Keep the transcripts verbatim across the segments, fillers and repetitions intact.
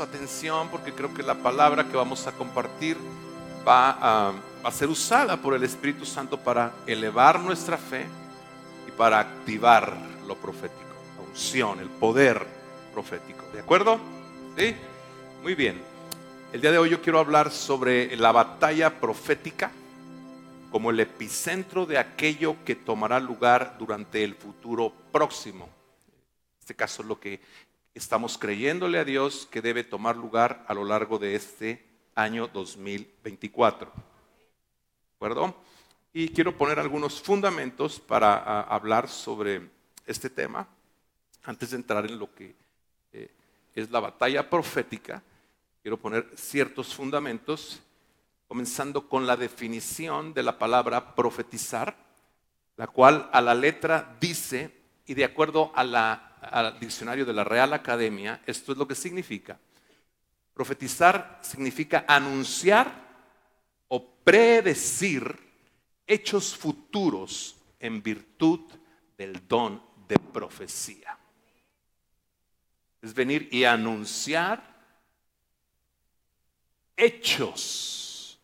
su atención porque creo que la palabra que vamos a compartir va a, va a ser usada por el Espíritu Santo para elevar nuestra fe y para activar lo profético, la unción, el poder profético. ¿De acuerdo? ¿Sí? Muy bien. El día de hoy yo quiero hablar sobre la batalla profética como el epicentro de aquello que tomará lugar durante el futuro próximo. En este caso es lo que estamos creyéndole a Dios que debe tomar lugar a lo largo de este año dos mil veinticuatro. ¿De acuerdo? Y quiero poner algunos fundamentos para a, hablar sobre este tema. Antes de entrar en lo que eh, es la batalla profética, quiero poner ciertos fundamentos, comenzando con la definición de la palabra profetizar, la cual a la letra dice, y de acuerdo a la, al diccionario de la Real Academia, esto es lo que significa. Profetizar significa anunciar o predecir hechos futuros en virtud del don de profecía. Es venir y anunciar hechos,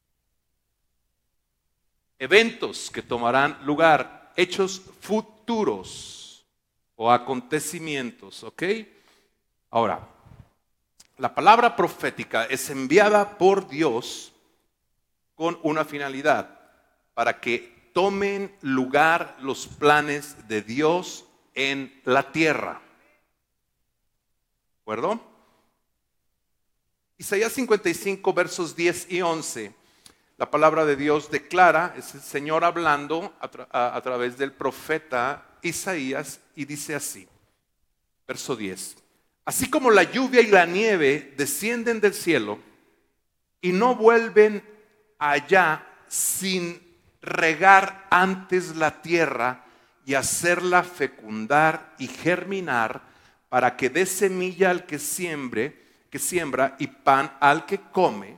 eventos que tomarán lugar, hechos futuros o acontecimientos, ¿ok? Ahora, la palabra profética es enviada por Dios con una finalidad, para que tomen lugar los planes de Dios en la tierra. ¿De acuerdo? Isaías cincuenta y cinco, versos diez y once, la palabra de Dios declara, es el Señor hablando a, tra a, a través del profeta Isaías, y dice así, verso diez, así como la lluvia y la nieve descienden del cielo y no vuelven allá sin regar antes la tierra y hacerla fecundar y germinar para que dé semilla al que siembre, que siembra y pan al que come.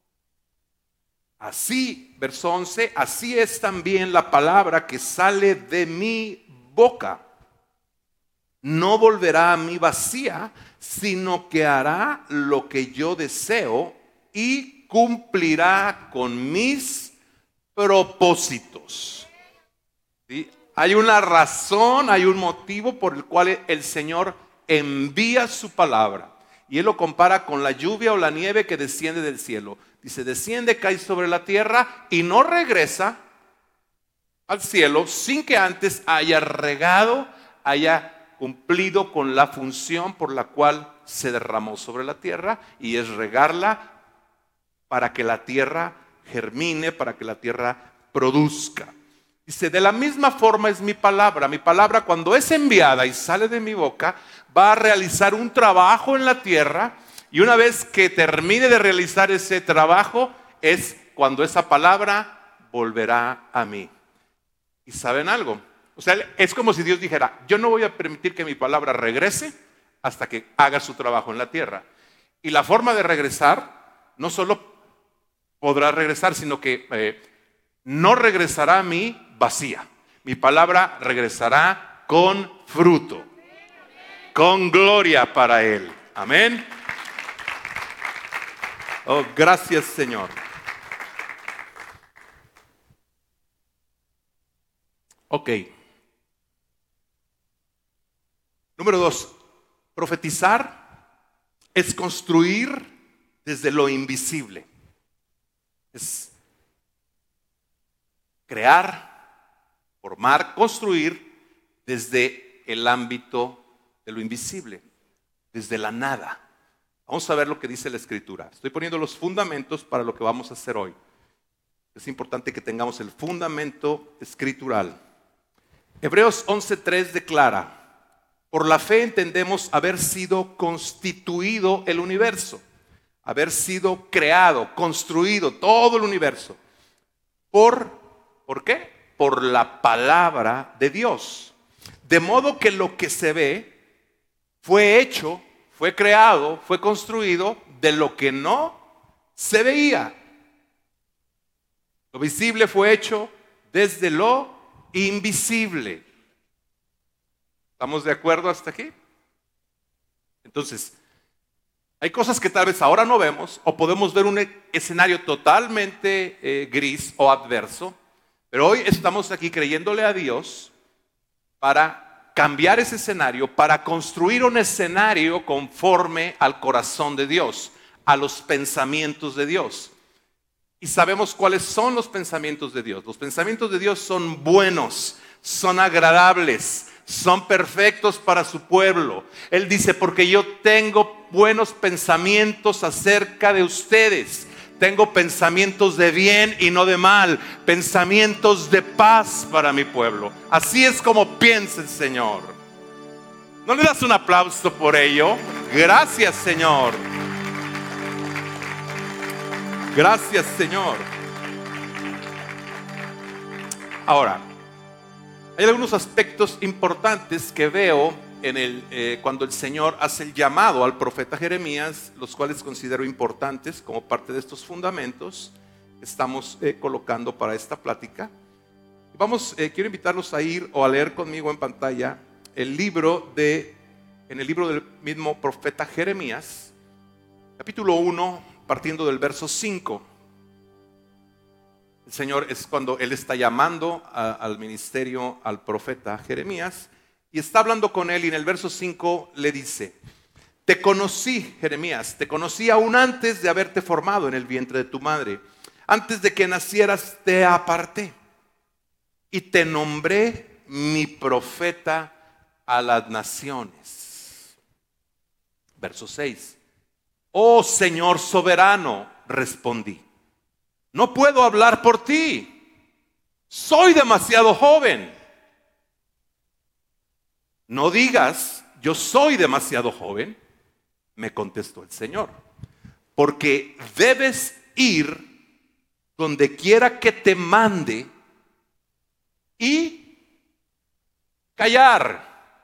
Así, verso once, así es también la palabra que sale de mi boca. No volverá a mí vacía, sino que hará lo que yo deseo y cumplirá con mis propósitos. ¿Sí? Hay una razón, hay un motivo por el cual el Señor envía su palabra. Y Él lo compara con la lluvia o la nieve que desciende del cielo. Dice, desciende, cae sobre la tierra y no regresa al cielo sin que antes haya regado, haya cumplido con la función por la cual se derramó sobre la tierra, y es regarla para que la tierra germine, para que la tierra produzca. Dice, de la misma forma es mi palabra. Mi palabra, cuando es enviada y sale de mi boca, va a realizar un trabajo en la tierra, y una vez que termine de realizar ese trabajo, es cuando esa palabra volverá a mí. ¿Y saben algo? O sea, es como si Dios dijera, yo no voy a permitir que mi palabra regrese hasta que haga su trabajo en la tierra. Y la forma de regresar, no solo podrá regresar, sino que eh, no regresará a mí vacía. Mi palabra regresará con fruto, con gloria para Él. Amén. Oh, gracias, Señor. Ok. Número dos, profetizar es construir desde lo invisible. Es crear, formar, construir desde el ámbito de lo invisible, desde la nada. Vamos a ver lo que dice la Escritura. Estoy poniendo los fundamentos para lo que vamos a hacer hoy. Es importante que tengamos el fundamento escritural. Hebreos once tres declara, por la fe entendemos haber sido constituido el universo, haber sido creado, construido todo el universo. ¿Por, ¿por qué? Por la palabra de Dios. De modo que lo que se ve fue hecho, fue creado, fue construido de lo que no se veía. Lo visible fue hecho desde lo invisible. ¿Estamos de acuerdo hasta aquí? Entonces, Hay cosas que tal vez ahora no vemos, o podemos ver un escenario totalmente eh, gris o adverso, pero hoy estamos aquí creyéndole a Dios para cambiar ese escenario, para construir un escenario conforme al corazón de Dios, a los pensamientos de Dios. Y sabemos cuáles son los pensamientos de Dios. Los pensamientos de Dios son buenos, son agradables, son perfectos para su pueblo. Él dice, porque yo tengo buenos pensamientos acerca de ustedes. Tengo pensamientos de bien y no de mal, pensamientos de paz para mi pueblo. Así es como piensa el Señor. ¿No le das un aplauso por ello? Gracias, Señor. Gracias, Señor. Ahora, hay algunos aspectos importantes que veo en el, eh, cuando el Señor hace el llamado al profeta Jeremías, los cuales considero importantes como parte de estos fundamentos que estamos eh, colocando para esta plática. Vamos, eh, quiero invitarlos a ir o a leer conmigo en pantalla el libro de, en el libro del mismo profeta Jeremías, capítulo uno, partiendo del verso cinco. El Señor es cuando Él está llamando a, al ministerio al profeta Jeremías y está hablando con él, y en el verso cinco le dice: te conocí, Jeremías, te conocí aún antes de haberte formado en el vientre de tu madre. Antes de que nacieras te aparté y te nombré mi profeta a las naciones. Verso seis. Oh Señor soberano, respondí, no puedo hablar por ti, soy demasiado joven. No digas, yo soy demasiado joven, me contestó el Señor, porque debes ir donde quiera que te mande y callar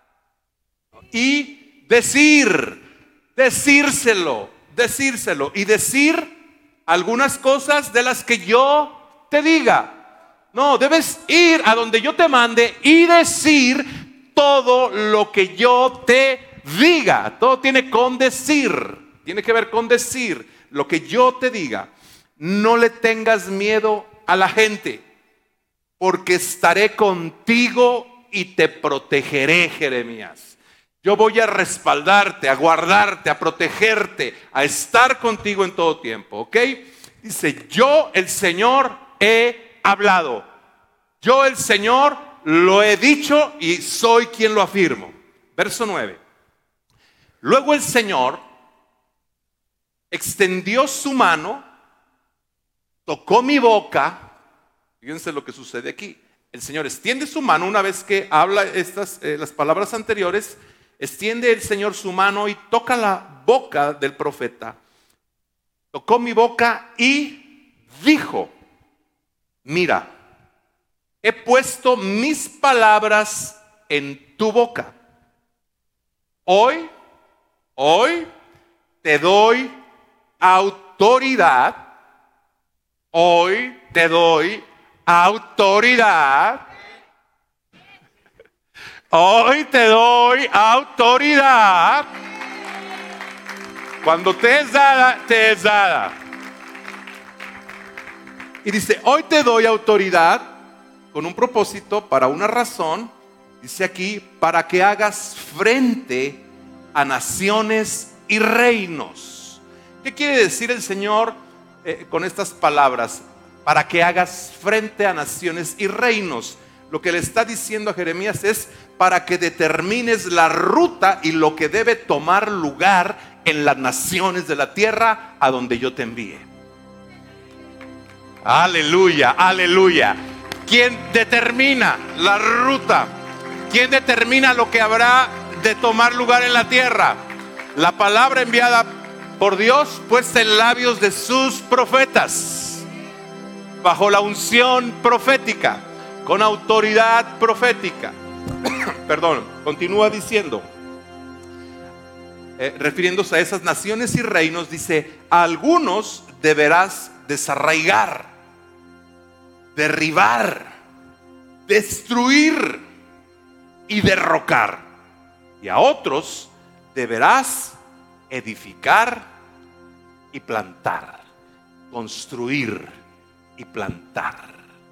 y decir, decírselo, decírselo y decir algunas cosas de las que yo te diga. No, debes ir a donde yo te mande y decir todo lo que yo te diga. Todo tiene con decir, tiene que ver con decir lo que yo te diga. No le tengas miedo a la gente, porque estaré contigo y te protegeré, Jeremías. Yo voy a respaldarte, a guardarte, a protegerte, a estar contigo en todo tiempo, ¿ok? Dice, yo el Señor he hablado. Yo el Señor lo he dicho y soy quien lo afirmo. Verso nueve. Luego el Señor extendió su mano, tocó mi boca. Fíjense lo que sucede aquí. El Señor extiende su mano una vez que habla estas, eh, las palabras anteriores. Extiende el Señor su mano y toca la boca del profeta. Tocó mi boca y dijo, mira, he puesto mis palabras en tu boca. Hoy, hoy te doy autoridad. Hoy te doy autoridad. Hoy te doy autoridad. Cuando te es dada, te es dada. Y dice, hoy te doy autoridad con un propósito, para una razón. Dice aquí, para que hagas frente a naciones y reinos. ¿Qué quiere decir el Señor eh, con estas palabras? Para que hagas frente a naciones y reinos. Lo que le está diciendo a Jeremías es para que determines la ruta y lo que debe tomar lugar en las naciones de la tierra a donde yo te envíe. Aleluya, aleluya. ¿Quién determina la ruta? ¿Quién determina lo que habrá de tomar lugar en la tierra? La palabra enviada por Dios, puesta en labios de sus profetas, bajo la unción profética, con autoridad profética. Perdón, continúa diciendo, eh, refiriéndose a esas naciones y reinos, dice, a algunos deberás desarraigar, derribar, destruir y derrocar, y a otros deberás edificar y plantar, construir y plantar.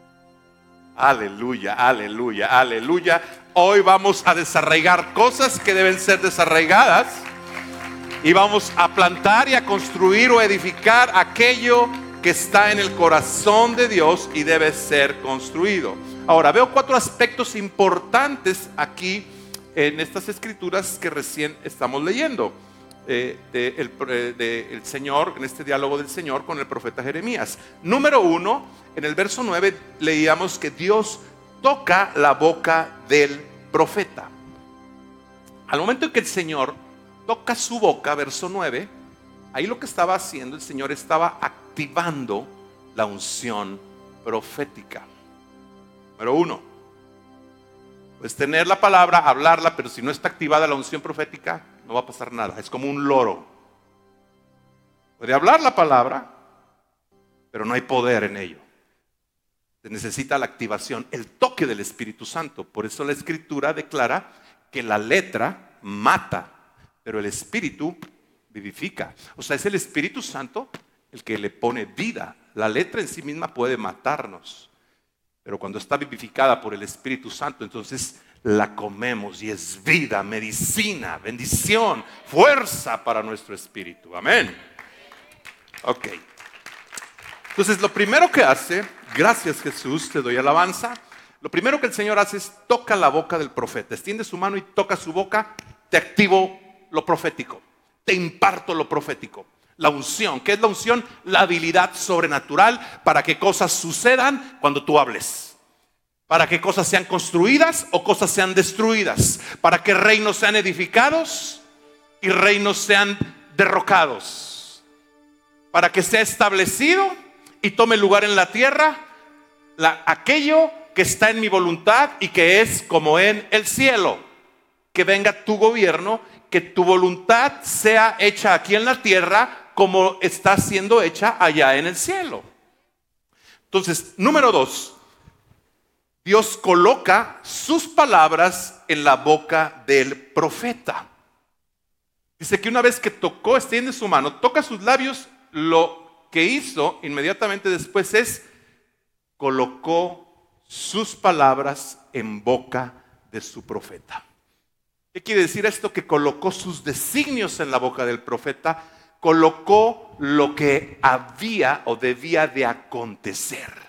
Aleluya, aleluya, aleluya. Hoy vamos a desarraigar cosas que deben ser desarraigadas y vamos a plantar y a construir o edificar aquello que está en el corazón de Dios y debe ser construido. Ahora, veo cuatro aspectos importantes aquí en estas escrituras que recién estamos leyendo. Eh, de el, eh, de el Señor, en este diálogo del Señor con el profeta Jeremías. Número uno, en el verso nueve leíamos que Dios toca la boca del profeta. Al momento en que el Señor toca su boca, verso nueve, ahí lo que estaba haciendo el Señor estaba activando la unción profética. Número uno, pues tener la palabra, hablarla, pero si no está activada la unción profética, no va a pasar nada. Es como un loro. Puede hablar la palabra, pero no hay poder en ello. Se necesita la activación, el toque del Espíritu Santo. Por eso la Escritura declara que la letra mata, pero el Espíritu vivifica. O sea, es el Espíritu Santo el que le pone vida. La letra en sí misma puede matarnos, pero cuando está vivificada por el Espíritu Santo, entonces la comemos y es vida, medicina, bendición, fuerza para nuestro espíritu. Amén. Ok. Entonces lo primero que hace, gracias Jesús, te doy alabanza. Lo primero que el Señor hace es toca la boca del profeta. Extiende su mano y toca su boca. Te activo lo profético. Te imparto lo profético. La unción. ¿Qué es la unción? La habilidad sobrenatural para que cosas sucedan cuando tú hables. Para que cosas sean construidas o cosas sean destruidas. Para que reinos sean edificados y reinos sean derrocados. Para que sea establecido y tome lugar en la tierra la, aquello que está en mi voluntad y que es como en el cielo. Que venga tu gobierno, que tu voluntad sea hecha aquí en la tierra como está siendo hecha allá en el cielo. Entonces, número dos. Dios coloca sus palabras en la boca del profeta. Dice que una vez que tocó, extiende su mano, toca sus labios, lo que hizo inmediatamente después es colocó sus palabras en boca de su profeta. ¿Qué quiere decir esto? Que colocó sus designios en la boca del profeta, colocó lo que había o debía de acontecer.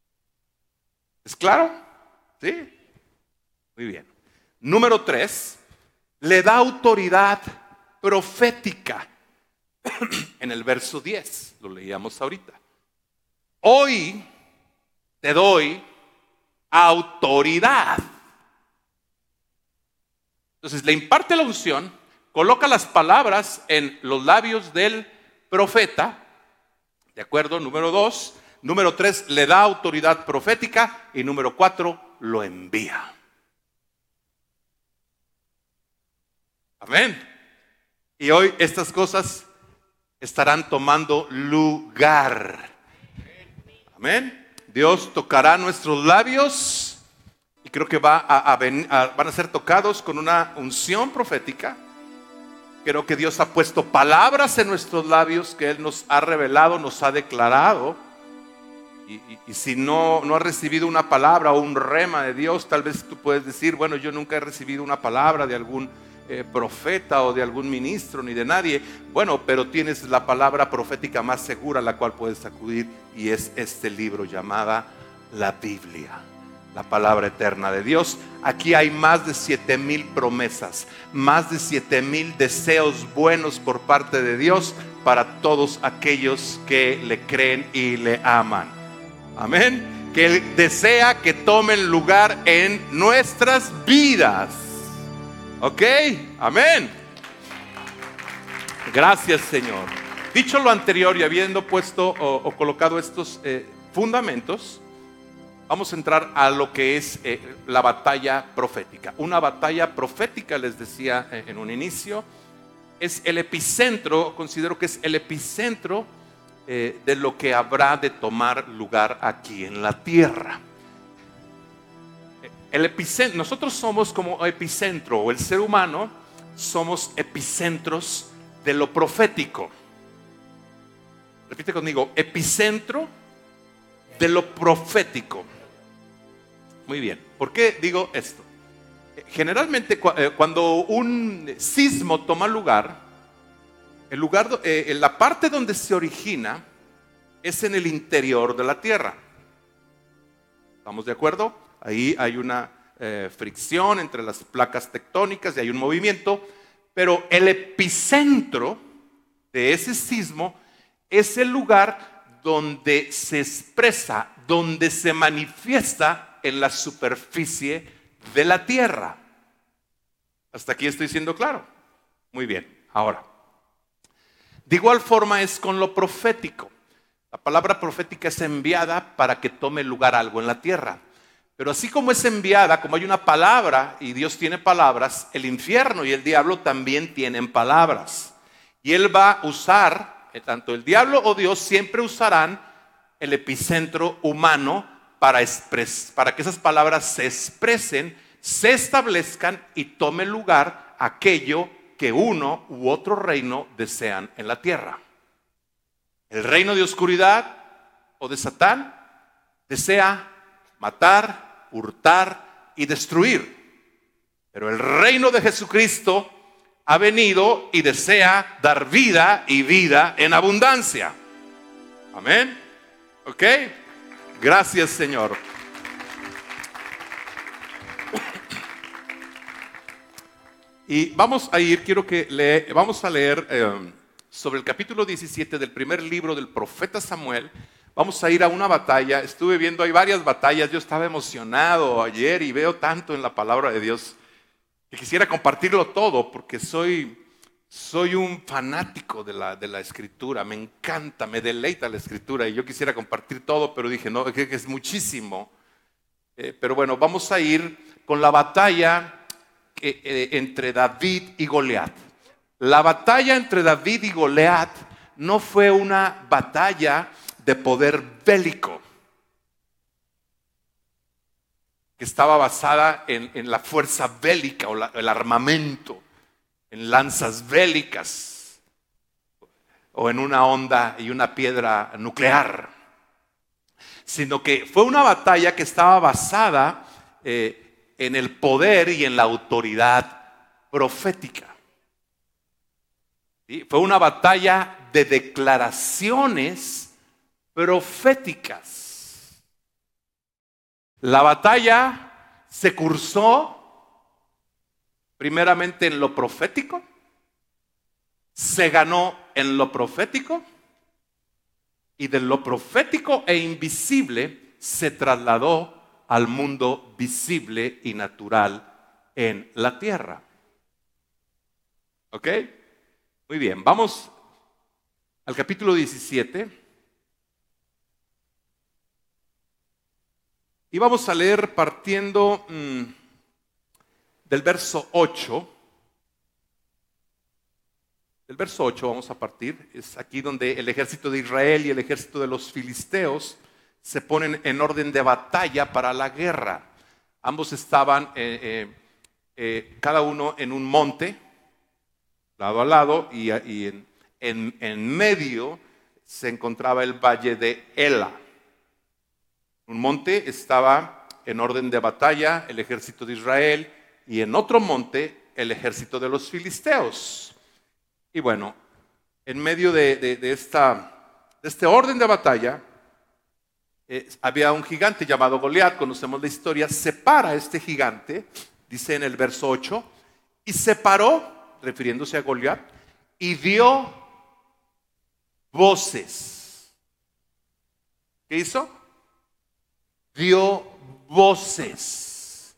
¿Es claro? ¿Sí? Muy bien. Número tres, le da autoridad profética. En el verso diez, lo leíamos ahorita. Hoy te doy autoridad. Entonces le imparte la unción, coloca las palabras en los labios del profeta. ¿De acuerdo? Número dos. Número tres, le da autoridad profética. Y número cuatro, lo envía. Amén. Y hoy estas cosas estarán tomando lugar. Amén. Dios tocará nuestros labios y creo que va a, a ven, a, van a ser tocados con una unción profética. Creo que Dios ha puesto palabras en nuestros labios que Él nos ha revelado, nos ha declarado. Y, y, y si no, no has recibido una palabra o un rema de Dios, tal vez tú puedes decir, bueno, yo nunca he recibido una palabra de algún eh, profeta o de algún ministro ni de nadie. Bueno, pero tienes la palabra profética más segura a la cual puedes acudir y es este libro llamada la Biblia, la palabra eterna de Dios. Aquí hay más de siete mil promesas, más de siete mil deseos buenos por parte de Dios para todos aquellos que le creen y le aman. Amén. Que Él desea que tomen lugar en nuestras vidas. ¿Ok? Amén. Gracias, Señor. Dicho lo anterior y habiendo puesto o, o colocado estos eh, fundamentos, vamos a entrar a lo que es eh, la batalla profética. Una batalla profética, les decía eh, en un inicio, es el epicentro, considero que es el epicentro eh, de lo que habrá de tomar lugar aquí en la tierra. El epicentro, nosotros somos como epicentro, o el ser humano somos epicentros de lo profético. Repite conmigo, epicentro de lo profético. Muy bien, ¿por qué digo esto? Generalmente cuando un sismo toma lugar, el lugar, eh, la parte donde se origina es en el interior de la tierra. ¿Estamos de acuerdo? Ahí hay una eh, fricción entre las placas tectónicas y hay un movimiento, pero el epicentro de ese sismo es el lugar donde se expresa, donde se manifiesta en la superficie de la tierra. Hasta aquí estoy siendo claro. Muy bien, ahora, de igual forma es con lo profético. La palabra profética es enviada para que tome lugar algo en la tierra. Pero así como es enviada, como hay una palabra y Dios tiene palabras, el infierno y el diablo también tienen palabras. Y Él va a usar, tanto el diablo o Dios siempre usarán el epicentro humano para, expres, para que esas palabras se expresen, se establezcan y tome lugar aquello que uno u otro reino desean en la tierra. El reino de oscuridad o de Satán desea matar, hurtar y destruir. Pero el reino de Jesucristo ha venido y desea dar vida y vida en abundancia. Amén. ¿Ok? Gracias, Señor. Y vamos a ir, quiero que le, vamos a leer eh, sobre el capítulo diecisiete del primer libro del profeta Samuel. Vamos a ir a una batalla. Estuve viendo, hay varias batallas. Yo estaba emocionado ayer y veo tanto en la palabra de Dios que quisiera compartirlo todo porque soy, soy un fanático de la, de la escritura. Me encanta, me deleita la escritura y yo quisiera compartir todo, pero dije, no, que es muchísimo. Eh, pero bueno, vamos a ir con la batalla entre David y Goliat. La batalla entre David y Goliat no fue una batalla de poder bélico que estaba basada en, en la fuerza bélica o la, el armamento, en lanzas bélicas o en una onda y una piedra nuclear, sino que fue una batalla que estaba basada eh, en el poder y en la autoridad profética. ¿Sí? Fue una batalla de declaraciones proféticas. La batalla se cursó primeramente en lo profético, se ganó en lo profético y de lo profético e invisible se trasladó al mundo visible y natural en la tierra. ¿Ok? Muy bien, vamos al capítulo diecisiete. Y vamos a leer partiendo mmm, del verso ocho. Del verso ocho vamos a partir. Es aquí donde el ejército de Israel y el ejército de los filisteos se ponen en orden de batalla para la guerra. Ambos estaban eh, eh, eh, cada uno en un monte, lado a lado, y, y en, en, en medio se encontraba el valle de Ela. Un monte estaba en orden de batalla el ejército de Israel y en otro monte el ejército de los filisteos. Y bueno, en medio de, de, de, esta, de este orden de batalla, Eh, había un gigante llamado Goliat, conocemos la historia. Se para este gigante, dice en el verso ocho, y se paró, refiriéndose a Goliat, y dio voces. ¿Qué hizo? Dio voces,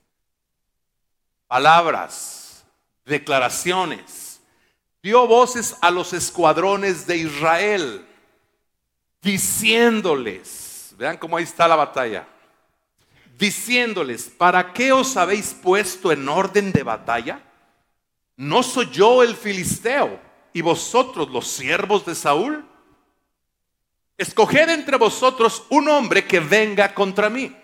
palabras, declaraciones. Dio voces a los escuadrones de Israel, diciéndoles, vean cómo ahí está la batalla, diciéndoles, ¿para qué os habéis puesto en orden de batalla? ¿No soy yo el filisteo y vosotros los siervos de Saúl? Escoged entre vosotros un hombre que venga contra mí.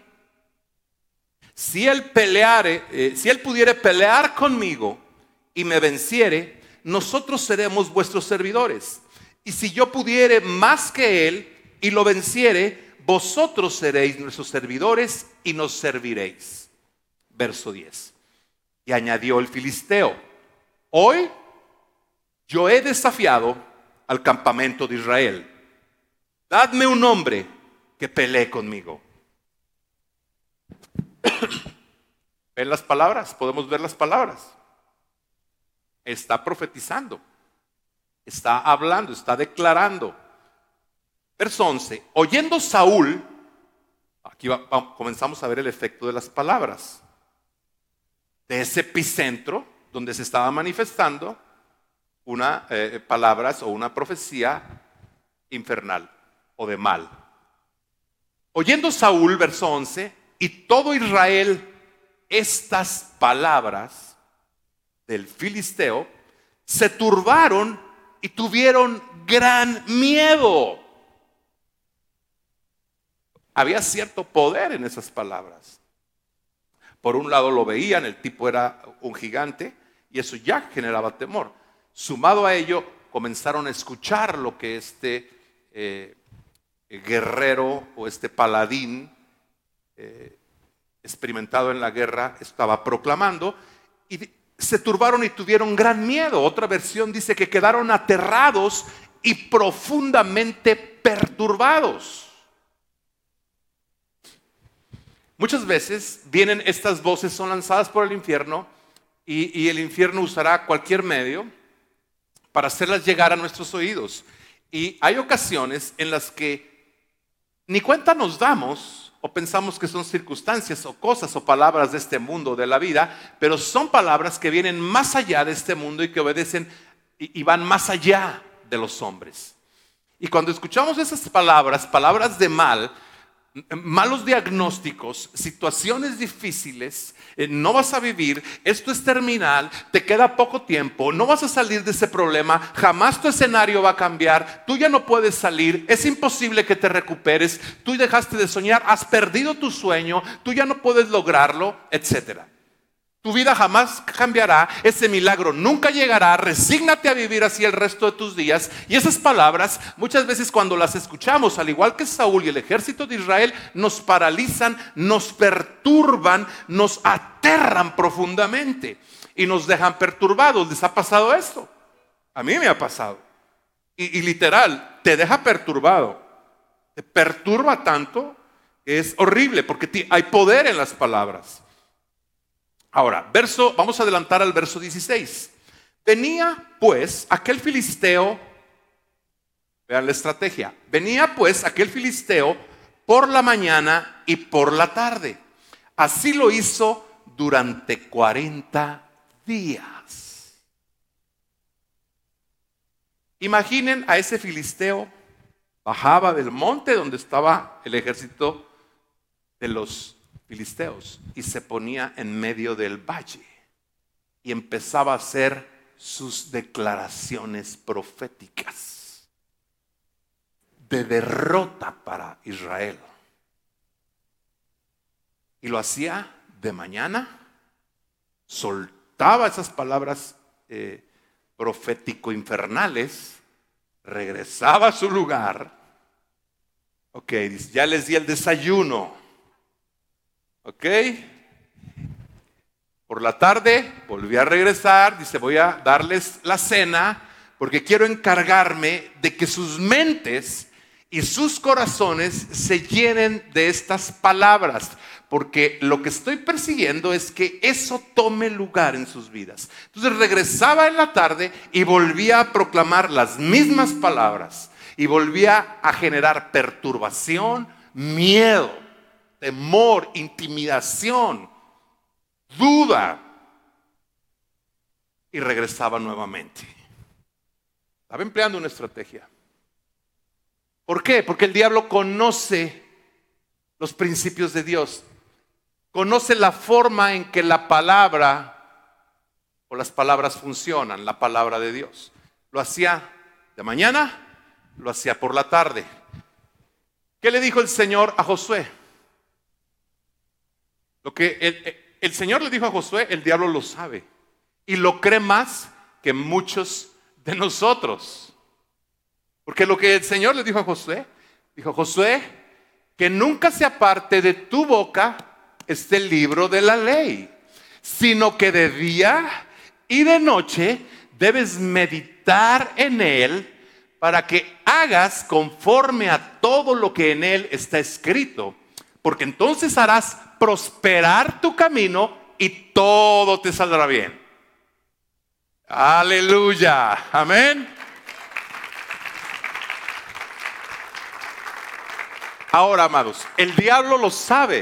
Si él peleare, eh, si él pudiere pelear conmigo y me venciere, nosotros seremos vuestros servidores. Y si yo pudiere más que él y lo venciere, vosotros seréis nuestros servidores y nos serviréis. Verso diez. Y añadió el filisteo: hoy yo he desafiado al campamento de Israel. Dadme un hombre que pelee conmigo. ¿Ven las palabras? Podemos ver las palabras. Está profetizando, está hablando, está declarando. Verso once. Oyendo Saúl, aquí va, va, comenzamos a ver el efecto de las palabras. De ese epicentro donde se estaba manifestando una eh, palabras o una profecía infernal o de mal. Oyendo Saúl, verso once, y todo Israel estas palabras del filisteo, se turbaron y tuvieron gran miedo. Había cierto poder en esas palabras. Por un lado lo veían, el tipo era un gigante y eso ya generaba temor. Sumado a ello, comenzaron a escuchar lo que este eh, guerrero o este paladín eh, experimentado en la guerra estaba proclamando, y se turbaron y tuvieron gran miedo. Otra versión dice que quedaron aterrados y profundamente perturbados. Muchas veces vienen estas voces, son lanzadas por el infierno, y, y el infierno usará cualquier medio para hacerlas llegar a nuestros oídos. Y hay ocasiones en las que ni cuenta nos damos, o pensamos que son circunstancias o cosas o palabras de este mundo, de la vida, pero son palabras que vienen más allá de este mundo y que obedecen y, y van más allá de los hombres. Y cuando escuchamos esas palabras, palabras de mal, malos diagnósticos, situaciones difíciles, eh, no vas a vivir, esto es terminal, te queda poco tiempo, no vas a salir de ese problema, jamás tu escenario va a cambiar, tú ya no puedes salir, es imposible que te recuperes, tú dejaste de soñar, has perdido tu sueño, tú ya no puedes lograrlo, etcétera. Tu vida jamás cambiará, ese milagro nunca llegará, resígnate a vivir así el resto de tus días. Y esas palabras, muchas veces cuando las escuchamos, al igual que Saúl y el ejército de Israel, nos paralizan, nos perturban, nos aterran profundamente y nos dejan perturbados. ¿Les ha pasado esto? A mí me ha pasado. Y, y literal, te deja perturbado. Te perturba tanto que es horrible porque hay poder en las palabras. Ahora, verso, vamos a adelantar al verso dieciséis. Venía pues aquel filisteo, vean la estrategia, venía pues aquel filisteo por la mañana y por la tarde. Así lo hizo durante cuarenta días. Imaginen a ese filisteo, bajaba del monte donde estaba el ejército de los filisteos y se ponía en medio del valle y empezaba a hacer sus declaraciones proféticas de derrota para Israel. Y lo hacía de mañana, soltaba esas palabras eh, profético-infernales, regresaba a su lugar. Ok, dice, ya les di el desayuno. Ok, por la tarde volví a regresar, dice, voy a darles la cena porque quiero encargarme de que sus mentes y sus corazones se llenen de estas palabras, porque lo que estoy persiguiendo es que eso tome lugar en sus vidas. Entonces regresaba en la tarde y volvía a proclamar las mismas palabras y volvía a generar perturbación, miedo, temor, intimidación, duda, y regresaba nuevamente. Estaba empleando una estrategia. ¿Por qué? Porque el diablo conoce los principios de Dios, conoce la forma en que la palabra o las palabras funcionan, la palabra de Dios. Lo hacía de mañana, lo hacía por la tarde. ¿Qué le dijo el Señor a Josué? Lo que el, el Señor le dijo a Josué, el diablo lo sabe y lo cree más que muchos de nosotros. Porque lo que el Señor le dijo a Josué, dijo: Josué, que nunca se aparte de tu boca este libro de la ley, sino que de día y de noche debes meditar en él, para que hagas conforme a todo lo que en él está escrito, porque entonces harás prosperar tu camino y todo te saldrá bien. Aleluya, amén. Ahora, amados, el diablo lo sabe.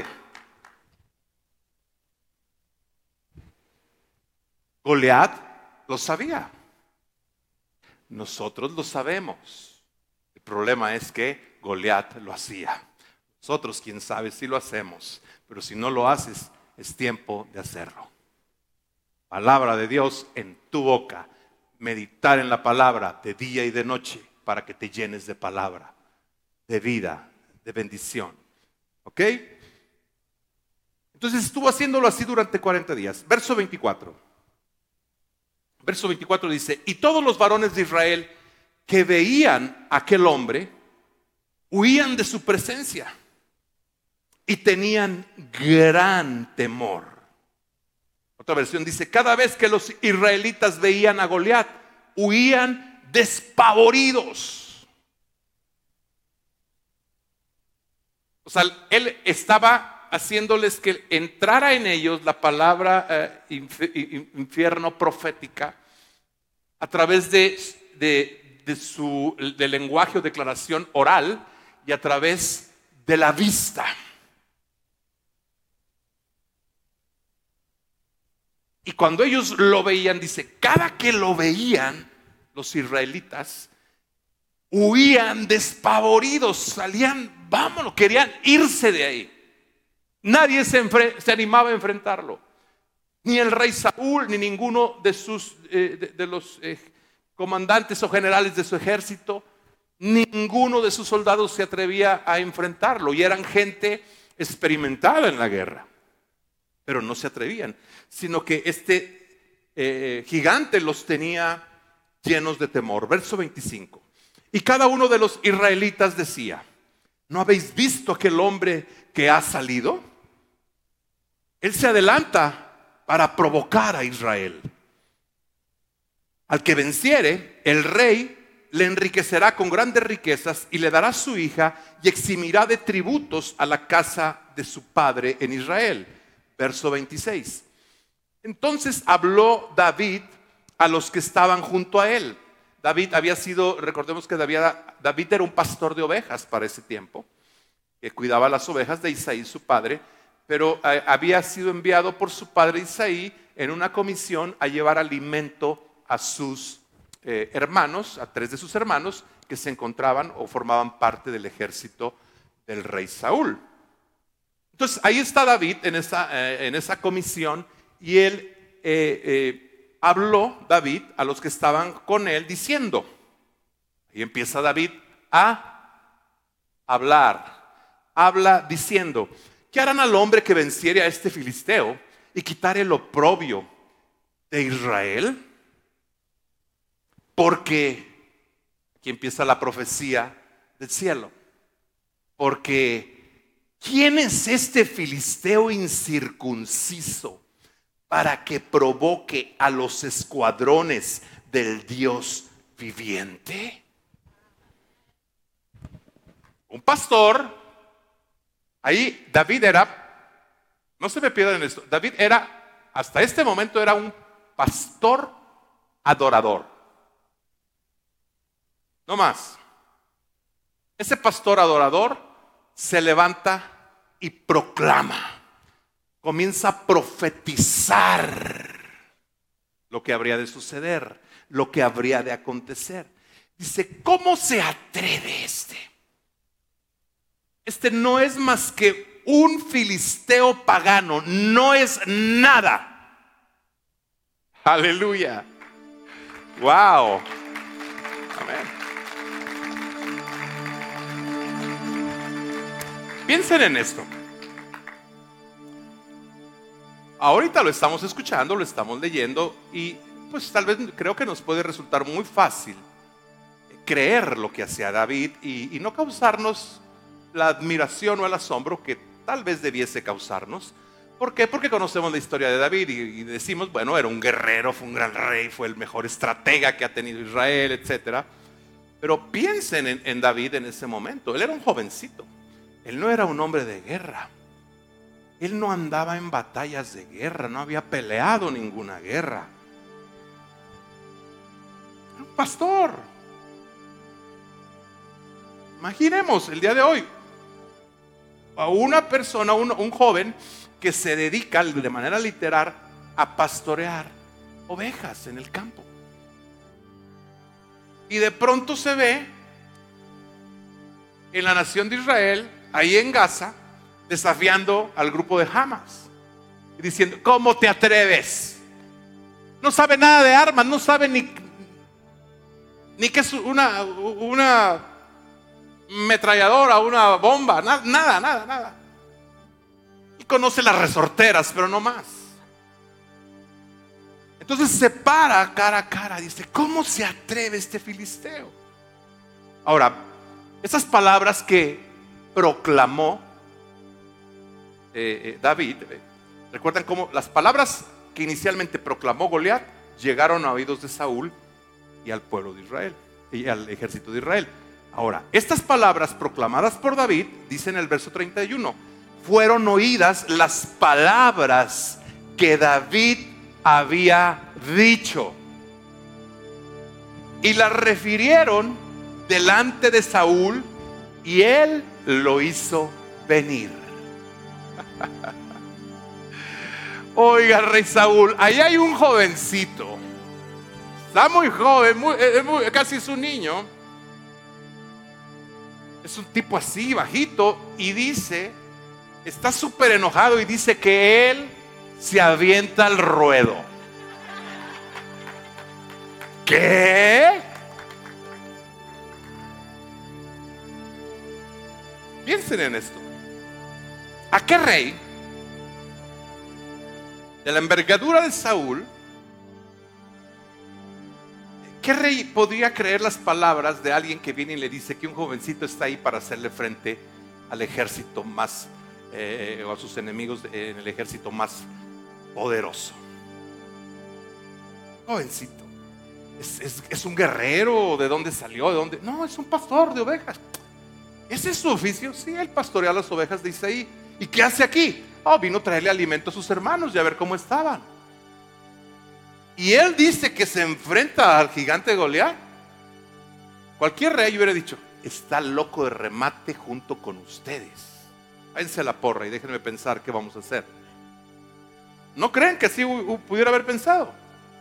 Goliat lo sabía. Nosotros lo sabemos. El problema es que Goliat lo hacía. Nosotros, quién sabe si lo hacemos, pero si no lo haces, es tiempo de hacerlo. Palabra de Dios en tu boca. Meditar en la palabra de día y de noche, para que te llenes de palabra, de vida, de bendición. ¿Ok? Entonces estuvo haciéndolo así durante cuarenta días. Verso veinticuatro. Verso veinticuatro dice: y todos los varones de Israel que veían a aquel hombre huían de su presencia y tenían gran temor. Otra versión dice: cada vez que los israelitas veían a Goliat, huían despavoridos. O sea, él estaba haciéndoles que entrara en ellos la palabra eh, infierno profética a través de, de, de su de lenguaje o declaración oral y a través de la vista. Y cuando ellos lo veían, dice, cada que lo veían, los israelitas huían despavoridos, salían, vámonos, querían irse de ahí. Nadie se, enfre- se animaba a enfrentarlo. Ni el rey Saúl, ni ninguno de, sus, eh, de, de los eh, comandantes o generales de su ejército, ninguno de sus soldados se atrevía a enfrentarlo. Y eran gente experimentada en la guerra, pero no se atrevían, sino que este eh, gigante los tenía llenos de temor. Verso veinticinco. Y cada uno de los israelitas decía: ¿no habéis visto aquel hombre que ha salido? Él se adelanta para provocar a Israel. Al que venciere, el rey le enriquecerá con grandes riquezas y le dará su hija y eximirá de tributos a la casa de su padre en Israel. Verso veintiséis. Entonces habló David a los que estaban junto a él. David había sido, recordemos que David, David era un pastor de ovejas para ese tiempo, que cuidaba las ovejas de Isaí, su padre, pero eh, había sido enviado por su padre Isaí en una comisión a llevar alimento a sus eh, hermanos, a tres de sus hermanos que se encontraban o formaban parte del ejército del rey Saúl. Entonces ahí está David en esa, eh, en esa comisión y él eh, eh, habló, David, a los que estaban con él diciendo, y empieza David a hablar, habla diciendo: ¿qué harán al hombre que venciere a este filisteo y quitare el oprobio de Israel? Porque, aquí empieza la profecía del cielo, porque ¿quién es este filisteo incircunciso para que provoque a los escuadrones del Dios viviente? Un pastor. Ahí David era, no se me pierdan esto, David era, hasta este momento era un pastor adorador. No más. Ese pastor adorador se levanta y proclama, comienza a profetizar lo que habría de suceder, lo que habría de acontecer. Dice: ¿cómo se atreve este? Este no es más que un filisteo pagano, no es nada. Aleluya. Wow. Amén. Piensen en esto. Ahorita lo estamos escuchando, lo estamos leyendo y pues tal vez creo que nos puede resultar muy fácil creer lo que hacía David y, y no causarnos la admiración o el asombro que tal vez debiese causarnos. ¿Por qué? Porque conocemos la historia de David y, y decimos, bueno, era un guerrero, fue un gran rey, fue el mejor estratega que ha tenido Israel, etcétera. Pero piensen en, en David en ese momento. Él era un jovencito, él no era un hombre de guerra, él no andaba en batallas de guerra, no había peleado ninguna guerra. Era un pastor. Imaginemos el día de hoy a una persona, un, un joven que se dedica de manera literal a pastorear ovejas en el campo. Y de pronto se ve en la nación de Israel, ahí en Gaza, desafiando al grupo de Hamas y diciendo, ¿cómo te atreves? No sabe nada de armas, no sabe ni, ni qué es una, una ametralladora, una bomba, nada, nada, nada, nada. Y conoce las resorteras, pero no más. Entonces se para cara a cara, dice, ¿cómo se atreve este filisteo? Ahora, esas palabras que proclamó eh, eh, David, eh, recuerdan cómo las palabras que inicialmente proclamó Goliat llegaron a oídos de Saúl y al pueblo de Israel y al ejército de Israel. Ahora, estas palabras proclamadas por David, dice en el verso treinta y uno, fueron oídas las palabras que David había dicho y las refirieron delante de Saúl y él lo hizo venir. Oiga, rey Saúl, ahí hay un jovencito, está muy joven, muy, muy, casi es un niño, es un tipo así bajito y dice, está súper enojado y dice que él se avienta al ruedo. ¿Qué? Piensen en esto. ¿A qué rey de la envergadura de Saúl, qué rey podría creer las palabras de alguien que viene y le dice que un jovencito está ahí para hacerle frente al ejército más eh, o a sus enemigos en el ejército más poderoso? Jovencito, ¿Es, es, es un guerrero? ¿De dónde salió? ¿De dónde? No, es un pastor de ovejas. ¿Ese es su oficio? Sí, él pastorea las ovejas de Isaí. ¿Y qué hace aquí? Oh, vino a traerle alimento a sus hermanos y a ver cómo estaban. Y él dice que se enfrenta al gigante Goliat. Cualquier rey hubiera dicho, está loco de remate junto con ustedes. Váyanse a la porra y déjenme pensar qué vamos a hacer. ¿No creen que así pudiera haber pensado?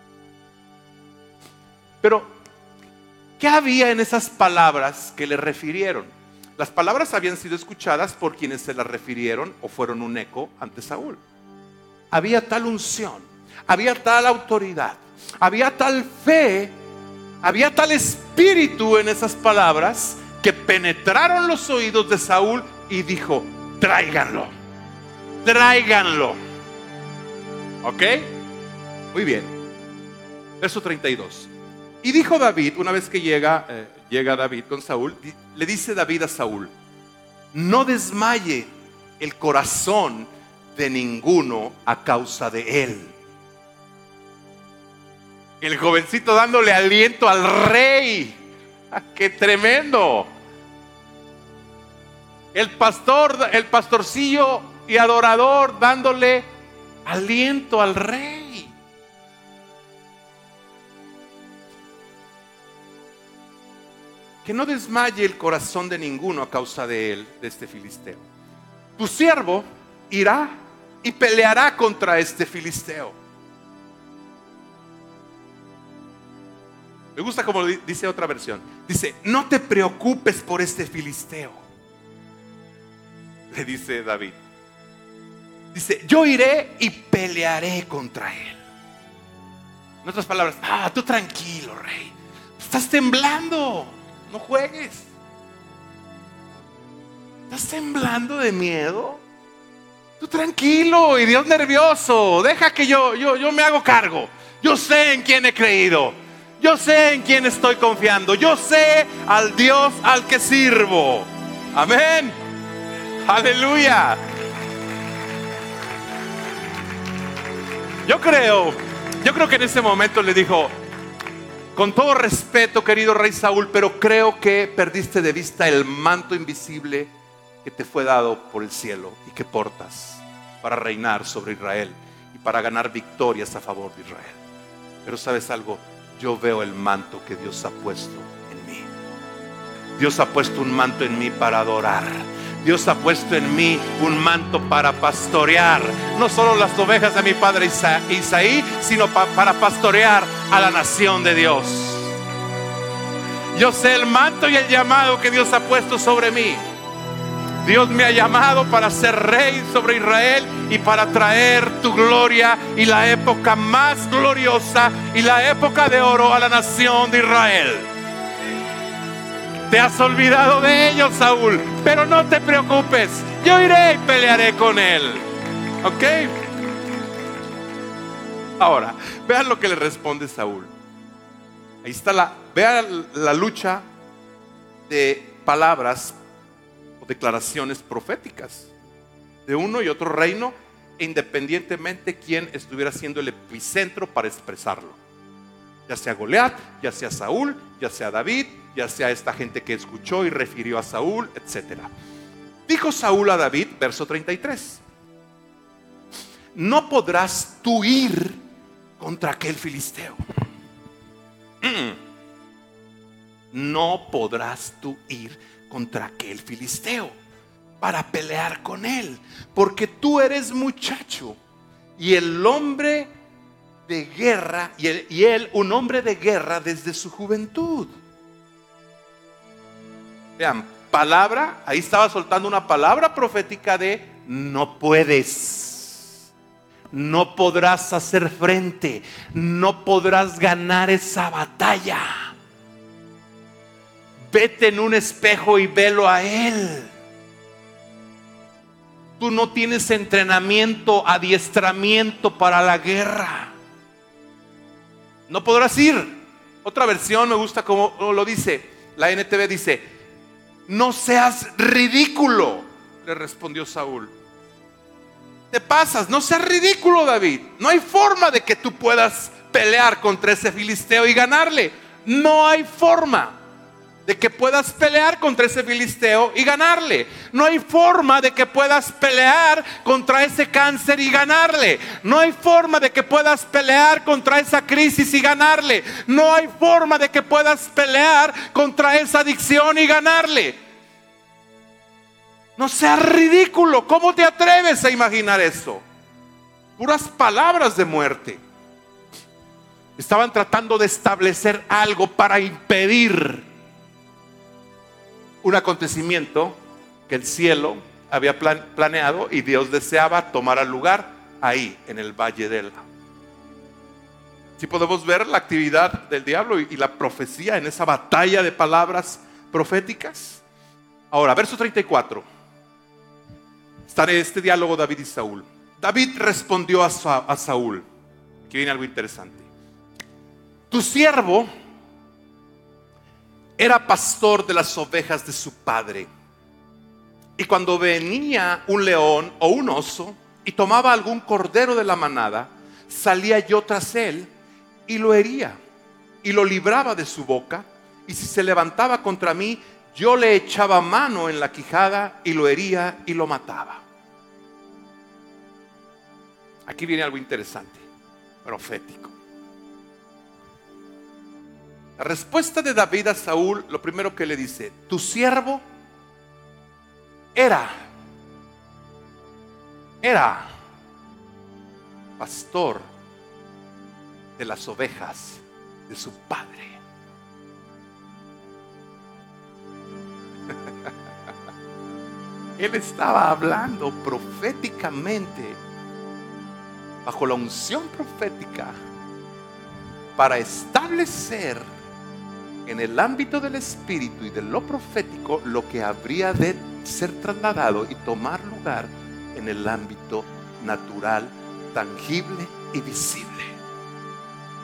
Pero, ¿qué había en esas palabras que le refirieron? Las palabras habían sido escuchadas por quienes se las refirieron o fueron un eco ante Saúl. Había tal unción, había tal autoridad, había tal fe, había tal espíritu en esas palabras que penetraron los oídos de Saúl y dijo, tráiganlo, tráiganlo. ¿Ok? Muy bien. Verso treinta y dos. Y dijo David, una vez que llega, eh, llega David con Saúl, le dice David a Saúl, no desmaye el corazón de ninguno a causa de él. El jovencito dándole aliento al rey. ¡Qué tremendo! El pastor, el pastorcillo y adorador dándole aliento al rey. Que no desmaye el corazón de ninguno a causa de él, de este filisteo. Tu siervo irá y peleará contra este filisteo. Me gusta como dice otra versión. Dice, no te preocupes por este filisteo. Le dice David. Dice, yo iré y pelearé contra él. En otras palabras, ah, tú tranquilo, rey. Estás temblando. No juegues. ¿Estás temblando de miedo? Tú tranquilo y Dios nervioso. Deja que yo, yo, yo me hago cargo. Yo sé en quién he creído. Yo sé en quién estoy confiando. Yo sé al Dios al que sirvo. Amén. Aleluya. Yo creo, yo creo que en ese momento le dijo: con todo respeto, querido rey Saúl, pero creo que perdiste de vista el manto invisible que te fue dado por el cielo y que portas para reinar sobre Israel y para ganar victorias a favor de Israel. Pero ¿sabes algo? Yo veo el manto que Dios ha puesto en mí. Dios ha puesto un manto en mí para adorar. Dios ha puesto en mí un manto para pastorear, no solo las ovejas de mi padre Isa- Isaí, sino pa- para pastorear a la nación de Dios. Yo sé el manto y el llamado que Dios ha puesto sobre mí. Dios me ha llamado para ser rey sobre Israel y para traer tu gloria y la época más gloriosa y la época de oro a la nación de Israel. Te has olvidado de ellos, Saúl, pero no te preocupes, yo iré y pelearé con él. ¿Ok? Ahora, vean lo que le responde Saúl. Ahí está la, vean la lucha de palabras o declaraciones proféticas de uno y otro reino, independientemente quién estuviera siendo el epicentro para expresarlo. Ya sea Goliat, ya sea Saúl, ya sea David, ya sea esta gente que escuchó y refirió a Saúl, etcétera. Dijo Saúl a David, verso treinta y tres: no podrás tú ir contra aquel filisteo. No podrás tú ir contra aquel filisteo para pelear con él, porque tú eres muchacho y el hombre de guerra, y él, y él un hombre de guerra desde su juventud. Vean, palabra, ahí estaba soltando una palabra profética de no puedes, no podrás hacer frente, no podrás ganar esa batalla. Vete en un espejo y velo a él. Tú no tienes entrenamiento, adiestramiento para la guerra. No podrás ir. Otra versión me gusta como lo dice, la N T V dice: no seas ridículo, le respondió Saúl. Te pasas, no seas ridículo, David. No hay forma de que tú puedas pelear contra ese filisteo y ganarle. No hay forma de que puedas pelear contra ese filisteo y ganarle. No hay forma de que puedas pelear contra ese cáncer y ganarle. No hay forma de que puedas pelear contra esa crisis y ganarle. No hay forma de que puedas pelear contra esa adicción y ganarle. No seas ridículo. ¿Cómo te atreves a imaginar eso? Puras palabras de muerte. Estaban tratando de establecer algo para impedir un acontecimiento que el cielo había plan, planeado y Dios deseaba tomar al lugar ahí en el valle de Ela. Si podemos ver la actividad del diablo y, y la profecía en esa batalla de palabras proféticas. Ahora, verso treinta y cuatro. Está en este diálogo David y Saúl. David respondió a, Sa, a Saúl. Aquí viene algo interesante. Tu siervo era pastor de las ovejas de su padre. Y cuando venía un león o un oso y tomaba algún cordero de la manada, salía yo tras él y lo hería y lo libraba de su boca. Y si se levantaba contra mí, yo le echaba mano en la quijada y lo hería y lo mataba. Aquí viene algo interesante, profético. La respuesta de David a Saúl, lo primero que le dice: tu siervo era, era pastor de las ovejas de su padre. Él estaba hablando proféticamente, bajo la unción profética, para establecer en el ámbito del espíritu y de lo profético lo que habría de ser trasladado y tomar lugar en el ámbito natural, tangible y visible.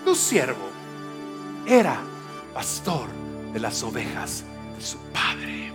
tu siervo era pastor de las ovejas de su padre.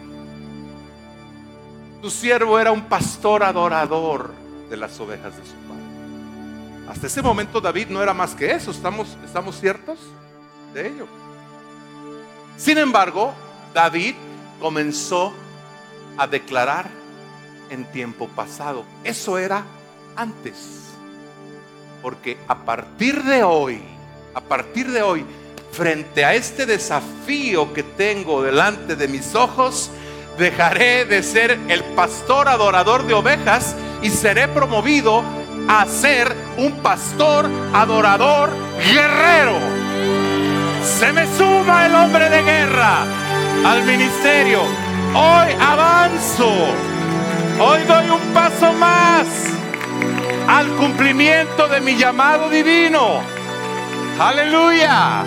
Tu siervo era un pastor adorador de las ovejas de su padre. Hasta ese momento David no era más que eso. ¿Estamos, estamos ciertos de ello? Sin embargo, David comenzó a declarar en tiempo pasado. Eso era antes. Porque a partir de hoy, a partir de hoy, frente a este desafío que tengo delante de mis ojos, dejaré de ser el pastor adorador de ovejas y seré promovido a ser un pastor adorador guerrero. Se me suma el hombre de guerra al ministerio. Hoy avanzo. Hoy doy un paso más al cumplimiento de mi llamado divino. Aleluya.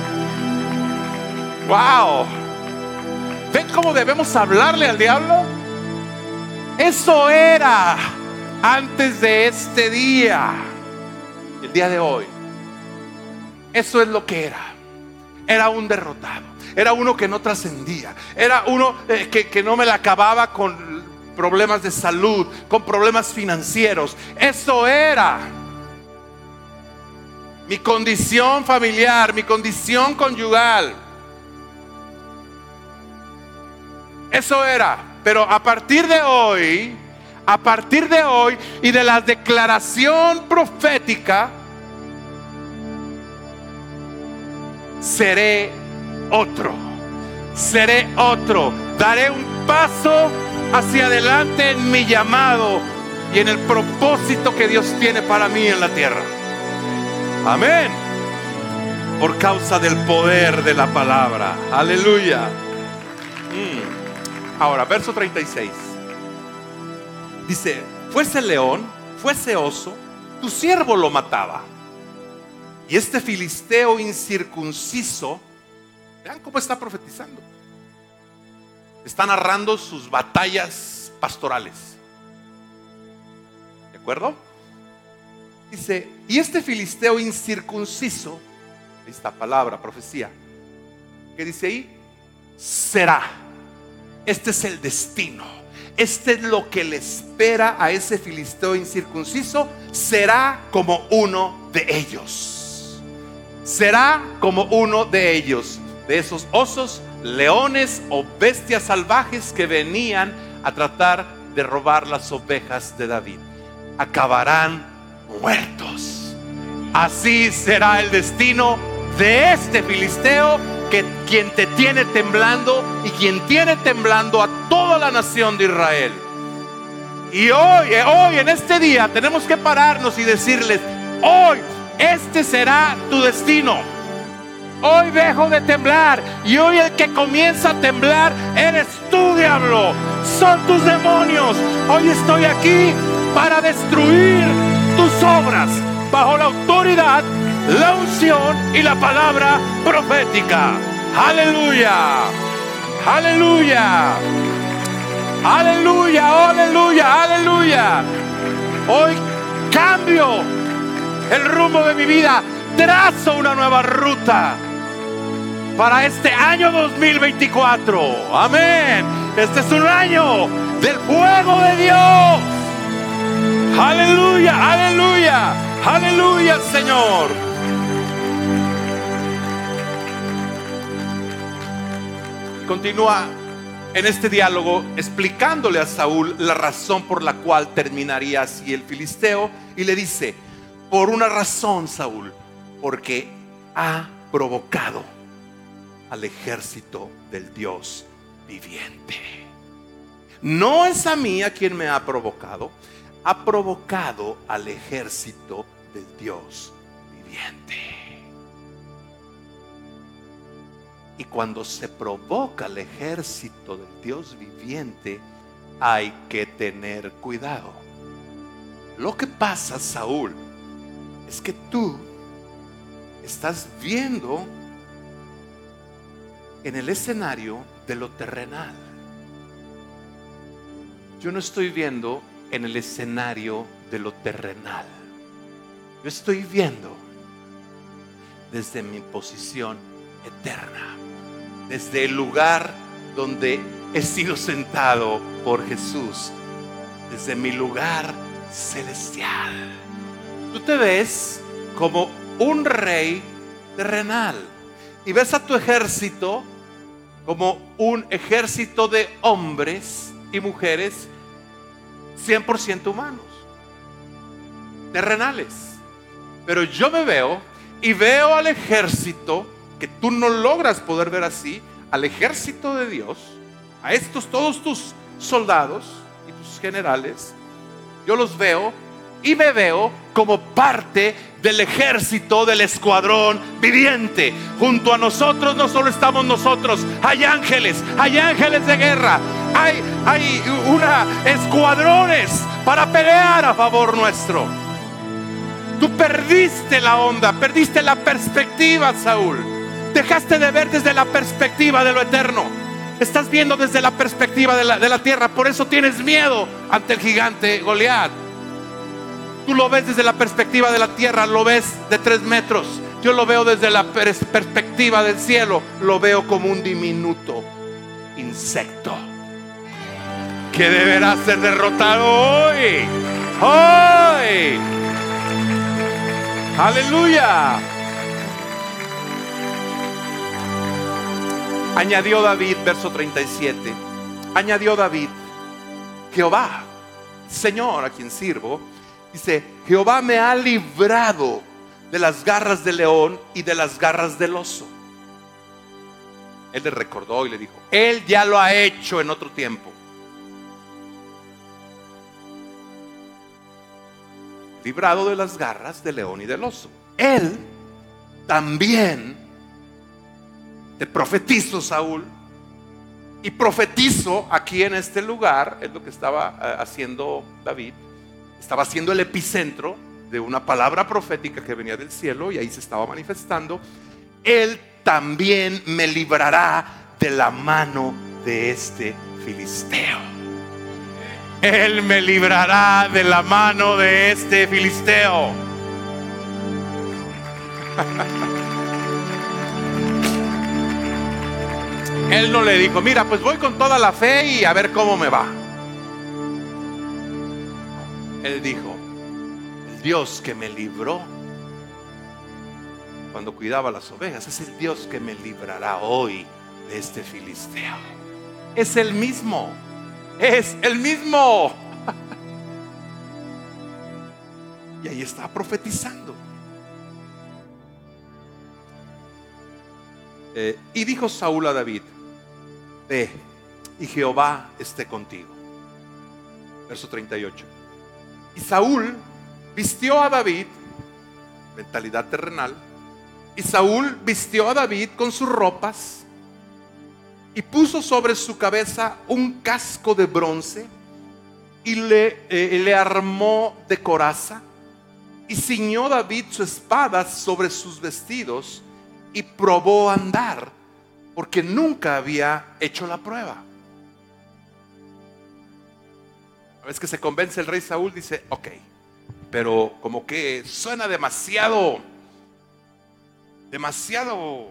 Wow. ¿Ven cómo debemos hablarle al diablo? Eso era antes de este día. El día de hoy, eso es lo que era. Era un derrotado. Era uno que no trascendía. Era uno eh, que, que no me la acababa con problemas de salud, con problemas financieros. Eso era mi condición familiar, mi condición conyugal. Eso era. Pero a partir de hoy, a partir de hoy y de la declaración profética, seré otro. Seré otro. Daré un paso hacia adelante en mi llamado y en el propósito que Dios tiene para mí en la tierra. Amén. Por causa del poder de la palabra. Aleluya. Mm. Ahora, verso treinta y seis. Dice: fuese león, fuese oso, tu siervo lo mataba. Y este filisteo incircunciso, vean cómo está profetizando. Está narrando sus batallas pastorales. ¿De acuerdo? Dice: y este filisteo incircunciso, esta palabra, profecía, que dice ahí, será. Este es el destino. Este es lo que le espera a ese filisteo incircunciso. Será como uno de ellos. Será como uno de ellos. De esos osos, leones o bestias salvajes que venían a tratar de robar las ovejas de David. Acabarán muertos. Así será el destino de este filisteo, que quien te tiene temblando y quien tiene temblando a toda la nación de Israel. Y hoy, hoy en este día tenemos que pararnos y decirles: hoy este será tu destino. Hoy dejo de temblar, y hoy el que comienza a temblar eres tú, diablo. Son tus demonios. Hoy estoy aquí para destruir tus obras bajo la autoridad, la unción y la palabra profética. Aleluya. Aleluya. Aleluya. Aleluya. Aleluya. Hoy cambio el rumbo de mi vida. Trazo una nueva ruta para este año dos mil veinticuatro. Amén. Este es un año del fuego de Dios. Aleluya, aleluya, aleluya, Señor. Continúa en este diálogo explicándole a Saúl la razón por la cual terminaría así el filisteo, y le dice: por una razón, Saúl, porque ha provocado al ejército del Dios viviente. No es a mí a quien me ha provocado, ha provocado al ejército del Dios viviente. Y cuando se provoca al ejército del Dios viviente, hay que tener cuidado. Lo que pasa, Saúl, es que tú estás viendo en el escenario de lo terrenal. Yo no estoy viendo en el escenario de lo terrenal. Yo estoy viendo desde mi posición eterna, desde el lugar donde he sido sentado por Jesús, desde mi lugar celestial. Tú te ves como un rey terrenal y ves a tu ejército como un ejército de hombres y mujeres cien por ciento humanos, terrenales. Pero yo me veo y veo al ejército que tú no logras poder ver así, al ejército de Dios, a estos todos tus soldados y tus generales. Yo los veo y me veo como parte del ejército, del escuadrón viviente. Junto a nosotros no solo estamos nosotros, hay ángeles, hay ángeles de guerra, hay, hay una escuadrones para pelear a favor nuestro. Tú perdiste la onda, perdiste la perspectiva, Saúl. Dejaste de ver desde la perspectiva de lo eterno. Estás viendo desde la perspectiva de la, de la tierra. Por eso tienes miedo ante el gigante Goliat. Tú lo ves desde la perspectiva de la tierra, lo ves de tres metros. Yo lo veo desde la pers- perspectiva del cielo. Lo veo como un diminuto insecto que deberá ser derrotado hoy. Hoy. Aleluya. Añadió David, verso treinta y siete. Añadió David: Jehová, Señor a quien sirvo, dice, Jehová me ha librado de las garras del león y de las garras del oso. Él le recordó y le dijo: Él ya lo ha hecho en otro tiempo. Librado de las garras del león y del oso. Él también te profetizo, Saúl, y profetizo aquí en este lugar. Es lo que estaba uh, haciendo David. Estaba haciendo el epicentro de una palabra profética que venía del cielo y ahí se estaba manifestando. Él también me librará de la mano de este filisteo. Él me librará de la mano de este filisteo. Él no le dijo: mira, pues voy con toda la fe y a ver cómo me va. Él dijo: el Dios que me libró cuando cuidaba las ovejas es el Dios que me librará hoy de este filisteo. Es el mismo. Es el mismo. Y ahí está profetizando. Eh, y dijo Saúl a David: ve, y Jehová esté contigo. Verso treinta y ocho. Y Saúl vistió a David, mentalidad terrenal, y Saúl vistió a David con sus ropas y puso sobre su cabeza un casco de bronce y le, eh, le armó de coraza, y ciñó David su espada sobre sus vestidos y probó a andar, porque nunca había hecho la prueba. A veces que se convence el rey Saúl, dice: ok, pero como que suena demasiado, demasiado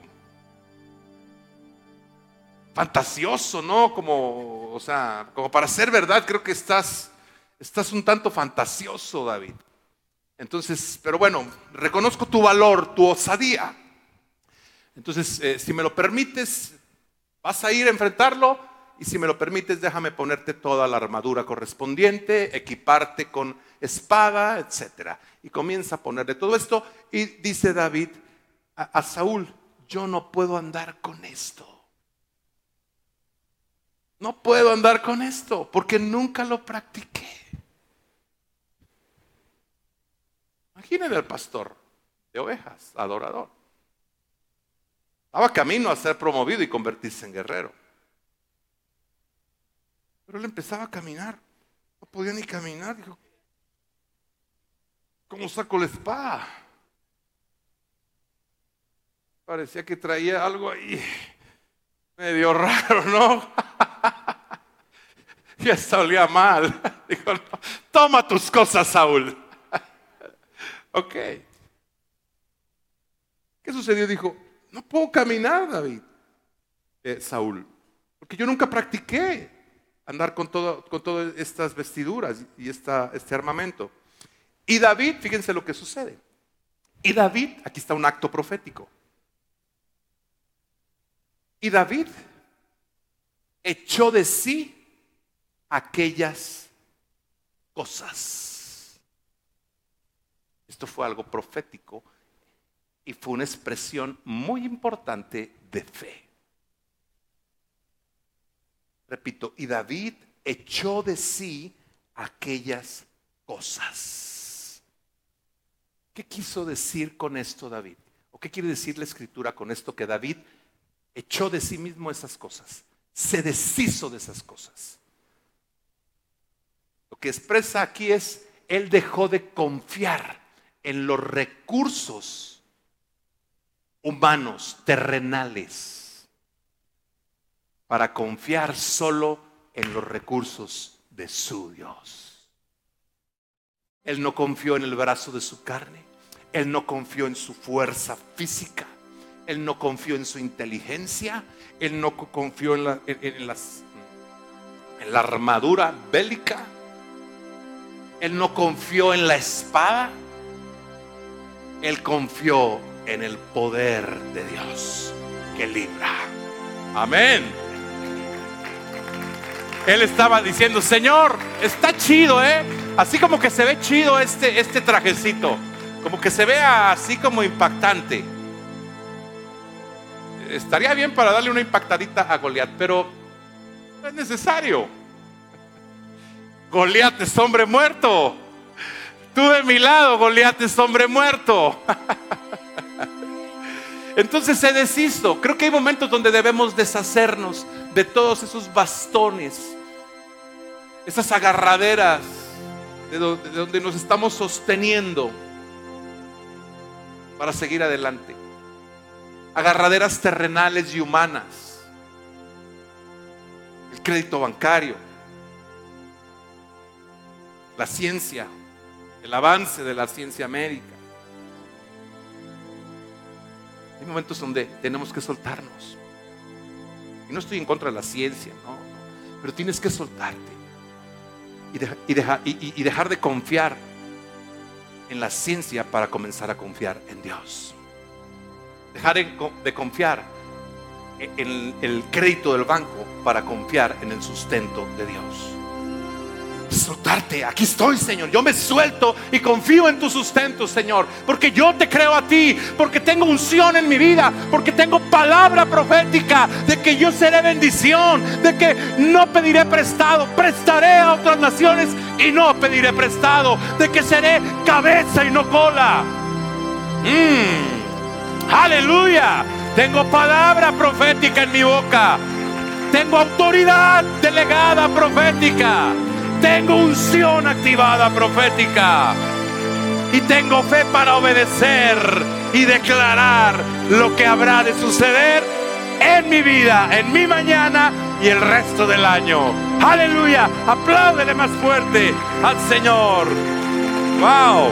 fantasioso, ¿no? Como, o sea, como para ser verdad, creo que estás, estás un tanto fantasioso, David. Entonces, pero bueno, reconozco tu valor, tu osadía. Entonces, eh, si me lo permites, vas a ir a enfrentarlo, y si me lo permites, déjame ponerte toda la armadura correspondiente, equiparte con espada, etcétera. Y comienza a ponerle todo esto, y dice David a, a Saúl: yo no puedo andar con esto. No puedo andar con esto porque nunca lo practiqué. Imagínense al pastor de ovejas, adorador. Estaba camino a ser promovido y convertirse en guerrero. Pero él empezaba a caminar. No podía ni caminar. Dijo: ¿cómo saco la espada? Parecía que traía algo ahí medio raro, ¿no? Y hasta olía mal. Dijo: no, toma tus cosas, Saúl. Ok. ¿Qué sucedió? Dijo, no puedo caminar, David, eh, Saúl, porque yo nunca practiqué andar con, todo, con todas estas vestiduras y esta, este armamento. Y David, fíjense lo que sucede. Y David, aquí está un acto profético. Y David echó de sí aquellas cosas. Esto fue algo profético y fue una expresión muy importante de fe. Repito, y David echó de sí aquellas cosas. ¿Qué quiso decir con esto David? ¿O qué quiere decir la escritura con esto? Que David echó de sí mismo esas cosas, se deshizo de esas cosas. Lo que expresa aquí es, él dejó de confiar en los recursos humanos, terrenales, para confiar solo en los recursos de su Dios. Él no confió en el brazo de su carne, él no confió en su fuerza física, él no confió en su inteligencia, él no confió en la, en, en las, en la armadura bélica, él no confió en la espada, él confió en el poder de Dios que libra. Amén. Él estaba diciendo, Señor, está chido, ¿eh? Así como que se ve chido este, este trajecito, como que se vea así como impactante. Estaría bien para darle una impactadita a Goliat, pero no es necesario. Goliat es hombre muerto. Tú de mi lado, Goliat es hombre muerto. Entonces se deshizo. Creo que hay momentos donde debemos deshacernos de todos esos bastones, esas agarraderas de donde, de donde nos estamos sosteniendo para seguir adelante. Agarraderas terrenales y humanas, el crédito bancario, la ciencia, el avance de la ciencia médica. Hay momentos donde tenemos que soltarnos. Y no estoy en contra de la ciencia, no, pero tienes que soltarte y, deja, y, deja, y, y dejar de confiar en la ciencia para comenzar a confiar en Dios. Dejar de confiar en el crédito del banco para confiar en el sustento de Dios. Soltarte, aquí estoy, Señor, yo me suelto y confío en tu sustento, Señor, porque yo te creo a ti, porque tengo unción en mi vida, porque tengo palabra profética de que yo seré bendición, de que no pediré prestado, prestaré a otras naciones y no pediré prestado, de que seré cabeza y no cola. mm. Aleluya. Tengo palabra profética en mi boca, tengo autoridad delegada profética, tengo unción activada profética y tengo fe para obedecer y declarar lo que habrá de suceder en mi vida, en mi mañana y el resto del año. Aleluya. Apláudele más fuerte al Señor. Wow.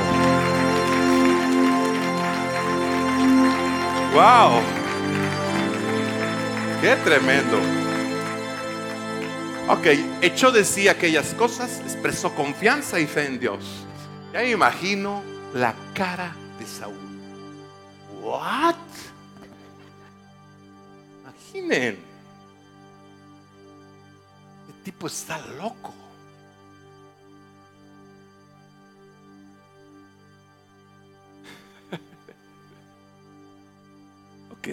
Wow. Qué tremendo. Ok, echó de sí aquellas cosas, expresó confianza y fe en Dios. Ya me imagino la cara de Saúl. What? Imaginen, el tipo está loco. Ok,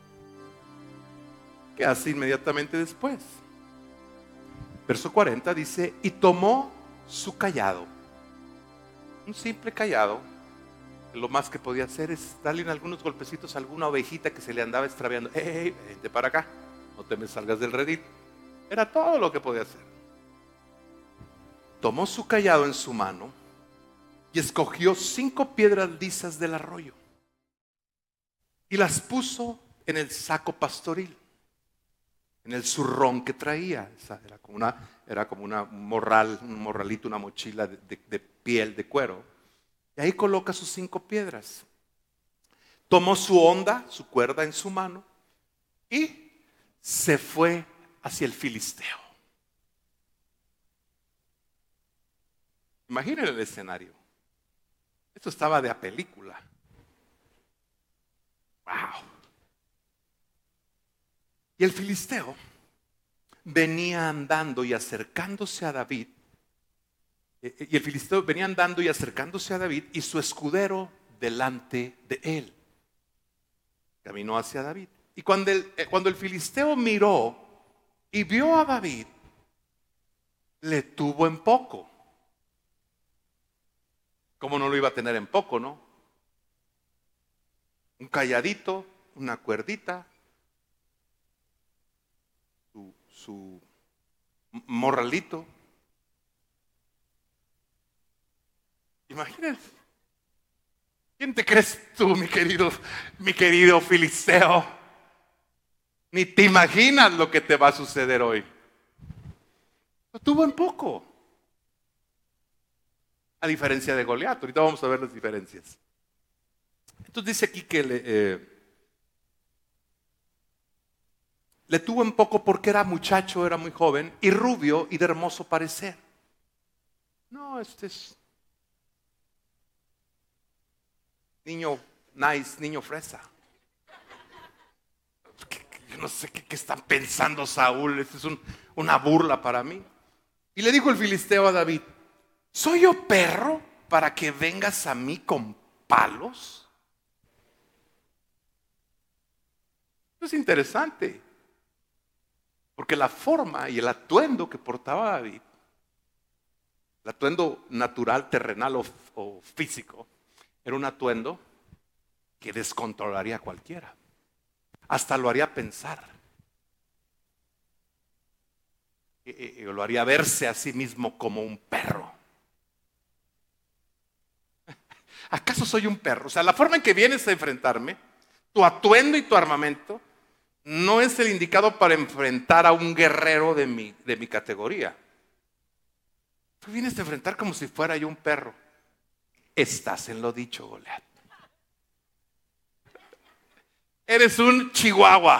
¿qué hace inmediatamente después? Verso cuarenta dice, y tomó su cayado, un simple cayado. Lo más que podía hacer es darle en algunos golpecitos a alguna ovejita que se le andaba extraviando. ¡Ey, vente para acá! No te me salgas del redil. Era todo lo que podía hacer. Tomó su cayado en su mano y escogió cinco piedras lisas del arroyo y las puso en el saco pastoril, en el zurrón que traía. Era como una, era como una un morral, un morralito, una mochila de, de, de piel, de cuero. Y ahí coloca sus cinco piedras. tomó su honda, su cuerda en su mano, y se fue hacia el filisteo. Imaginen el escenario. Esto estaba de a película. Wow. Y el filisteo venía andando y acercándose a David. Y el filisteo venía andando y acercándose a David, y su escudero delante de él. Caminó hacia David. Y cuando el, cuando el filisteo miró y vio a David, le tuvo en poco. ¿Cómo no lo iba a tener en poco, no? Un calladito, una cuerdita, su, su morralito. Imagínense. ¿Quién te crees tú, mi querido, mi querido filisteo? Ni te imaginas lo que te va a suceder hoy. Lo tuvo en poco. A diferencia de Goliat. Ahorita vamos a ver las diferencias. Entonces dice aquí que le, eh, le tuvo en poco porque era muchacho, era muy joven, y rubio y de hermoso parecer. No, este es niño nice, niño fresa. Yo no sé qué, qué están pensando Saúl. Esto es un, una burla para mí. Y le dijo el filisteo a David: ¿soy yo perro para que vengas a mí con palos? Esto es interesante, porque la forma y el atuendo que portaba David, el atuendo natural, terrenal o, o físico, era un atuendo que descontrolaría a cualquiera. Hasta lo haría pensar. Y, y lo haría verse a sí mismo como un perro. ¿Acaso soy un perro? O sea, la forma en que vienes a enfrentarme, tu atuendo y tu armamento, no es el indicado para enfrentar a un guerrero de mi, de mi categoría. Tú vienes a enfrentar como si fuera yo un perro. Estás en lo dicho, Goliat. Eres un chihuahua.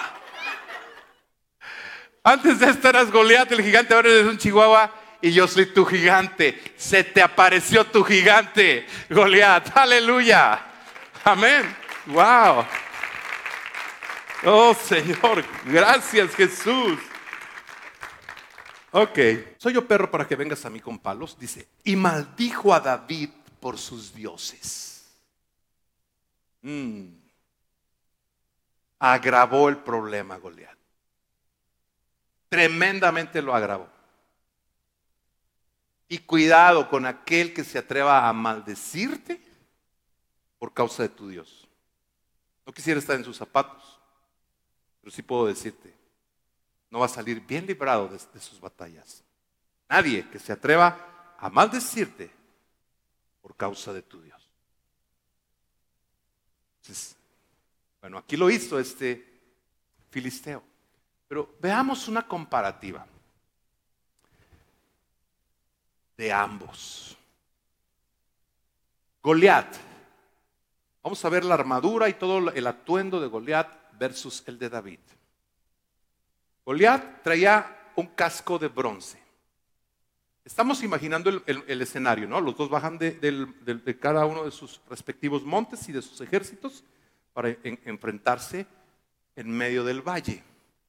Antes de esto eras Goliat, el gigante, ahora eres un chihuahua y yo soy tu gigante. Se te apareció tu gigante, Goliat. Aleluya. Amén. Wow. Oh, Señor, gracias, Jesús. Ok. ¿Soy yo perro para que vengas a mí con palos? Dice, y maldijo a David por sus dioses. Mm. Agravó el problema, Goliat. Tremendamente lo agravó. Y cuidado con aquel que se atreva a maldecirte por causa de tu Dios. No quisiera estar en sus zapatos, pero sí puedo decirte, no va a salir bien librado de, de sus batallas. Nadie que se atreva a maldecirte por causa de tu Dios. Entonces, bueno, aquí lo hizo este filisteo. Pero veamos una comparativa de ambos. Goliat. Vamos a ver la armadura y todo el atuendo de Goliat versus el de David. Goliat traía un casco de bronce. Estamos imaginando el, el, el escenario, ¿no? Los dos bajan de, de, de, de cada uno de sus respectivos montes y de sus ejércitos para en, enfrentarse en medio del valle.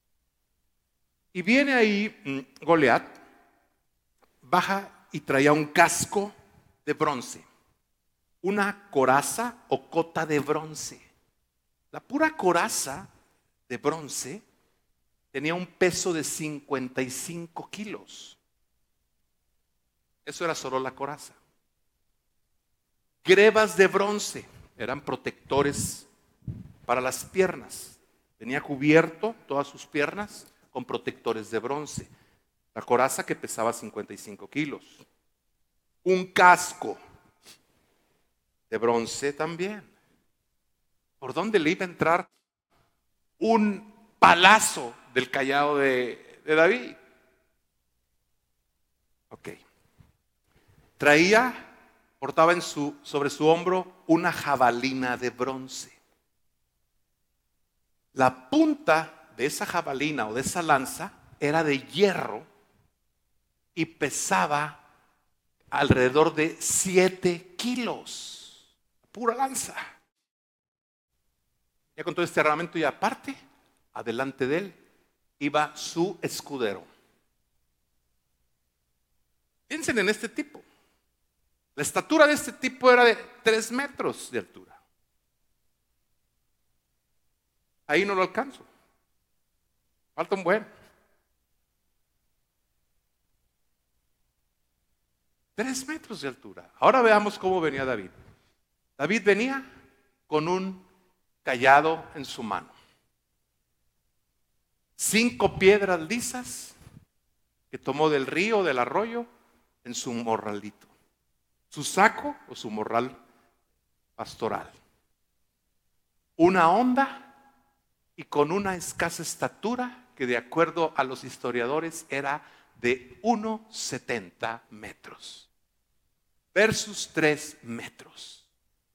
Y viene ahí Goliat, baja y traía un casco de bronce, una coraza o cota de bronce. La pura coraza de bronce tenía un peso de cincuenta y cinco kilos. Eso era solo la coraza. Grebas de bronce eran protectores para las piernas. Tenía cubierto todas sus piernas con protectores de bronce. La coraza que pesaba cincuenta y cinco kilos. Un casco de bronce también. ¿Por dónde le iba a entrar un palazo del cayado de, de David? Ok. Traía, portaba en su, sobre su hombro una jabalina de bronce. La punta de esa jabalina o de esa lanza era de hierro y pesaba alrededor de siete kilos. Pura lanza. Ya con todo este armamento y aparte, adelante de él iba su escudero. Piensen en este tipo. La estatura de este tipo era de tres metros de altura. Ahí no lo alcanzo. Falta un buen. Tres metros de altura. Ahora veamos cómo venía David. David venía con un cayado en su mano. Cinco piedras lisas que tomó del río, del arroyo, en su morralito. Su saco o su morral pastoral. Una honda y con una escasa estatura que de acuerdo a los historiadores era de uno coma setenta metros versus tres metros.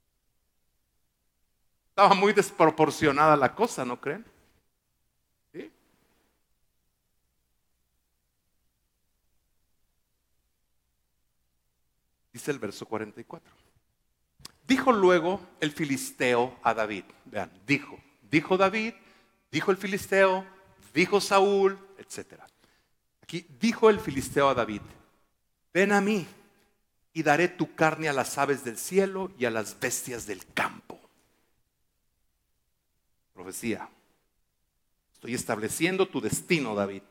Estaba muy desproporcionada la cosa, ¿no creen? ¿Sí? Dice el verso cuarenta y cuatro. Dijo luego el filisteo a David. Vean, dijo, dijo David, dijo el filisteo, dijo Saúl, etcétera. Aquí dijo el filisteo a David: ven a mí y daré tu carne a las aves del cielo y a las bestias del campo. Profecía. Estoy estableciendo tu destino, David.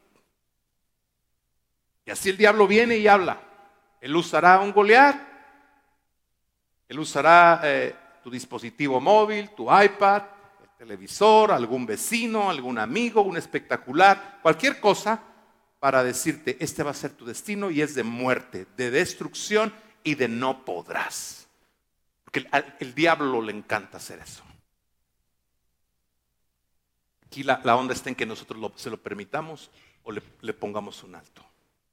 Y así el diablo viene y habla. Él usará un Goliat. Él usará eh, tu dispositivo móvil, tu iPad, el televisor, algún vecino, algún amigo, un espectacular, cualquier cosa para decirte, este va a ser tu destino y es de muerte, de destrucción y de no podrás. Porque el, el diablo le encanta hacer eso. Aquí la, la onda está en que nosotros lo, se lo permitamos o le, le pongamos un alto.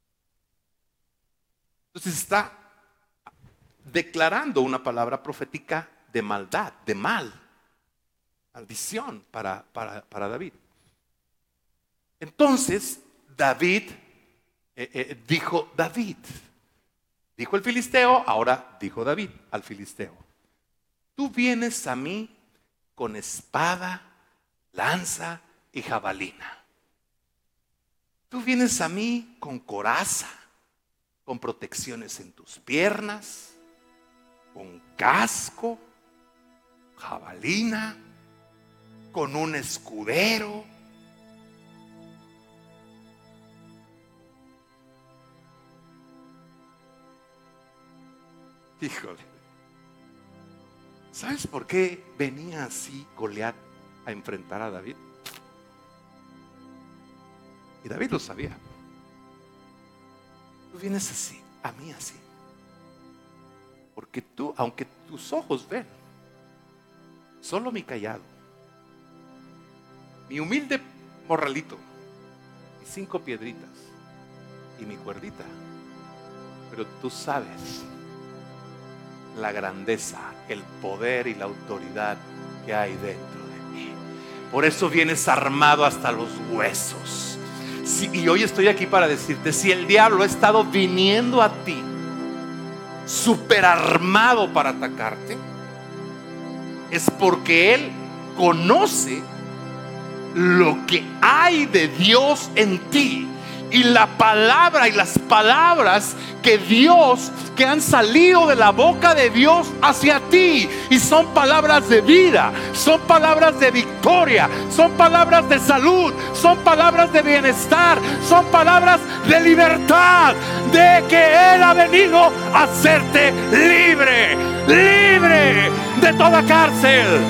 Entonces está declarando una palabra profética de maldad, de mal, maldición para, para, para David. Entonces David, eh, eh, dijo David, dijo el filisteo, ahora dijo David al filisteo: tú vienes a mí con espada, lanza y jabalina. Tú vienes a mí con coraza, con protecciones en tus piernas, con casco, jabalina, con un escudero. Híjole. ¿Sabes por qué venía así Goliat a enfrentar a David? Y David lo sabía. Tú vienes así, a mí así. Porque tú, aunque tus ojos ven, solo mi cayado, mi humilde morralito, mis cinco piedritas y mi cuerdita, pero tú sabes la grandeza, el poder y la autoridad que hay dentro de mí. Por eso vienes armado hasta los huesos. Sí, y hoy estoy aquí para decirte, si el diablo ha estado viniendo a ti super armado para atacarte, es porque él conoce lo que hay de Dios en ti y la palabra y las palabras que Dios, que han salido de la boca de Dios hacia ti, y son palabras de vida, son palabras de victoria, son palabras de salud, son palabras de bienestar, son palabras de libertad, de que Él ha venido a hacerte libre, libre de toda cárcel.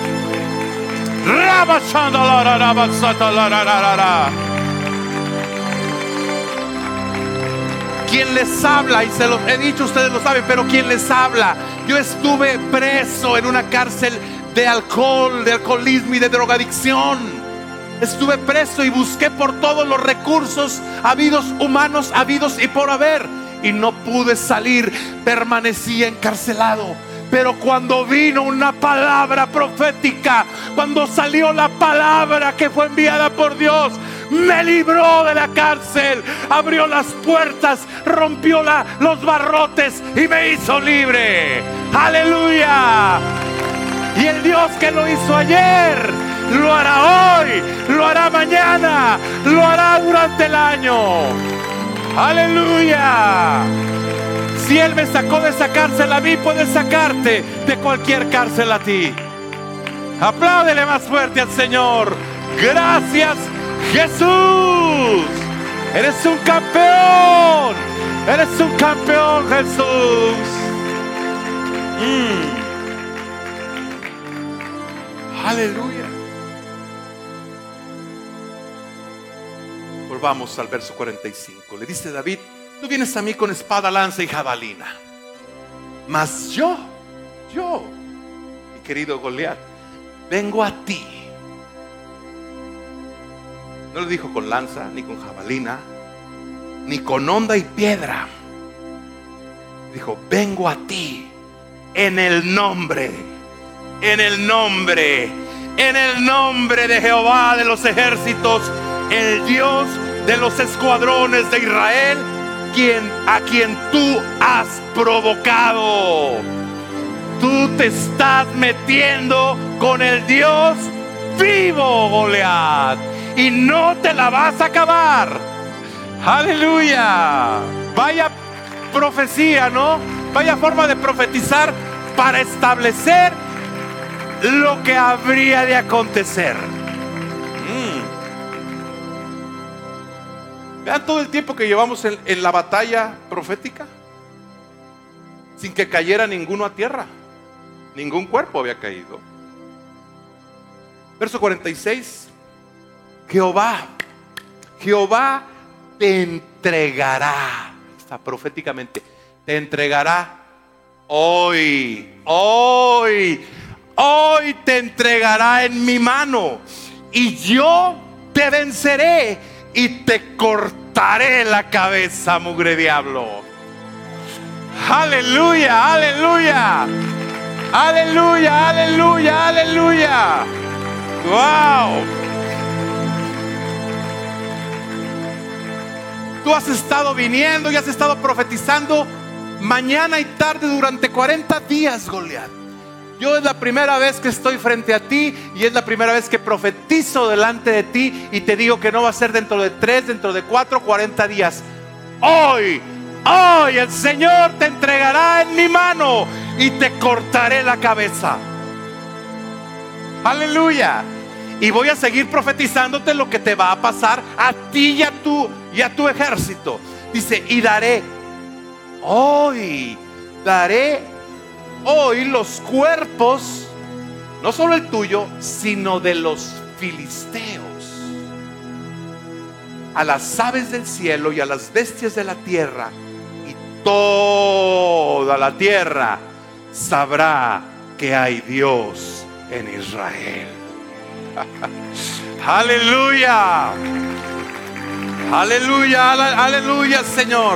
Quien les habla, y se los he dicho, ustedes lo saben, pero quien les habla, yo estuve preso en una cárcel de alcohol, de alcoholismo y de drogadicción. Estuve preso y busqué por todos los recursos habidos, humanos, habidos y por haber, y no pude salir. Permanecí encarcelado, Pero cuando vino una palabra profética, cuando salió la palabra que fue enviada por Dios, me libró de la cárcel, abrió las puertas, rompió la, los barrotes y me hizo libre. Aleluya. Y el Dios que lo hizo ayer, lo hará hoy, lo hará mañana, lo hará durante el año. Aleluya. Si Él me sacó de esa cárcel a mí, puede sacarte de cualquier cárcel a ti. Apláudele más fuerte al Señor. Gracias, Jesús. Eres un campeón. Eres un campeón, Jesús. Mm. Aleluya. Volvamos al verso cuarenta y cinco. Le dice David: tú vienes a mí con espada, lanza y jabalina, mas yo, yo, mi querido Goliat, vengo a ti. No le dijo con lanza, ni con jabalina, ni con honda y piedra. Dijo: vengo a ti en el nombre, en el nombre, en el nombre de Jehová de los ejércitos, el Dios de los escuadrones de Israel, quien, a quien tú has provocado. Tú te estás metiendo con el Dios vivo, Goliat, y no te la vas a acabar. Aleluya. Vaya profecía, ¿no? Vaya forma de profetizar para establecer lo que habría de acontecer. Mm. Vean todo el tiempo que llevamos en, en la batalla profética, sin que cayera ninguno a tierra. Ningún cuerpo había caído. Verso cuarenta y seis. Jehová, Jehová te entregará, está proféticamente, te entregará hoy, hoy, hoy te entregará en mi mano, y yo te venceré y te cortaré la cabeza, mugre diablo. Aleluya, aleluya, aleluya, aleluya, aleluya. Wow. Tú has estado viniendo y has estado profetizando mañana y tarde durante cuarenta días, Goliat. Yo es la primera vez que estoy frente a ti y es la primera vez que profetizo delante de ti, y te digo que no va a ser dentro de tres, dentro de cuatro, cuarenta días. Hoy, hoy el Señor te entregará en mi mano y te cortaré la cabeza. Aleluya. Y voy a seguir profetizándote lo que te va a pasar a ti y a tu, y a tu ejército. Dice: y daré hoy, daré hoy los cuerpos, no solo el tuyo, sino de los filisteos, a las aves del cielo y a las bestias de la tierra, y toda la tierra sabrá que hay Dios en Israel. Aleluya, aleluya, aleluya, Señor.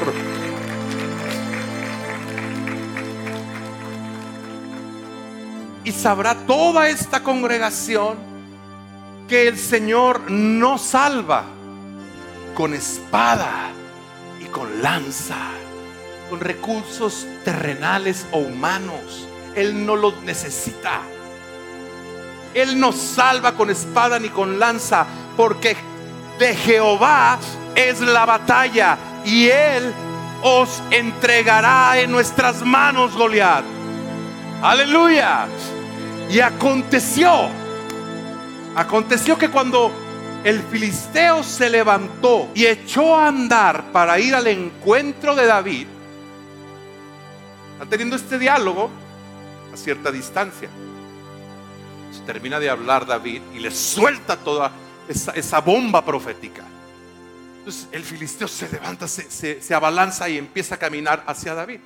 Y sabrá toda esta congregación que el Señor no salva con espada y con lanza, con recursos terrenales o humanos. Él no los necesita. Él no salva con espada ni con lanza, porque de Jehová es la batalla, y Él os entregará en nuestras manos, Goliat. Aleluya. Y aconteció, aconteció que cuando el filisteo se levantó y echó a andar para ir al encuentro de David, están teniendo este diálogo a cierta distancia. Se termina de hablar David y le suelta toda esa, esa bomba profética. Entonces el filisteo se levanta, se, se, se abalanza y empieza a caminar hacia David.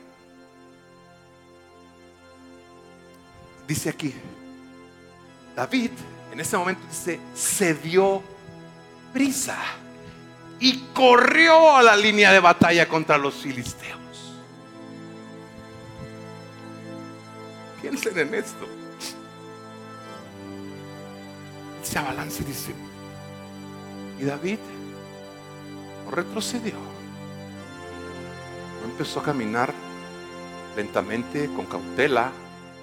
Dice aquí, David en ese momento dice, se dio prisa y corrió a la línea de batalla contra los filisteos. Piensen en esto. Se abalanza y dice, y David no retrocedió, no empezó a caminar lentamente, con cautela.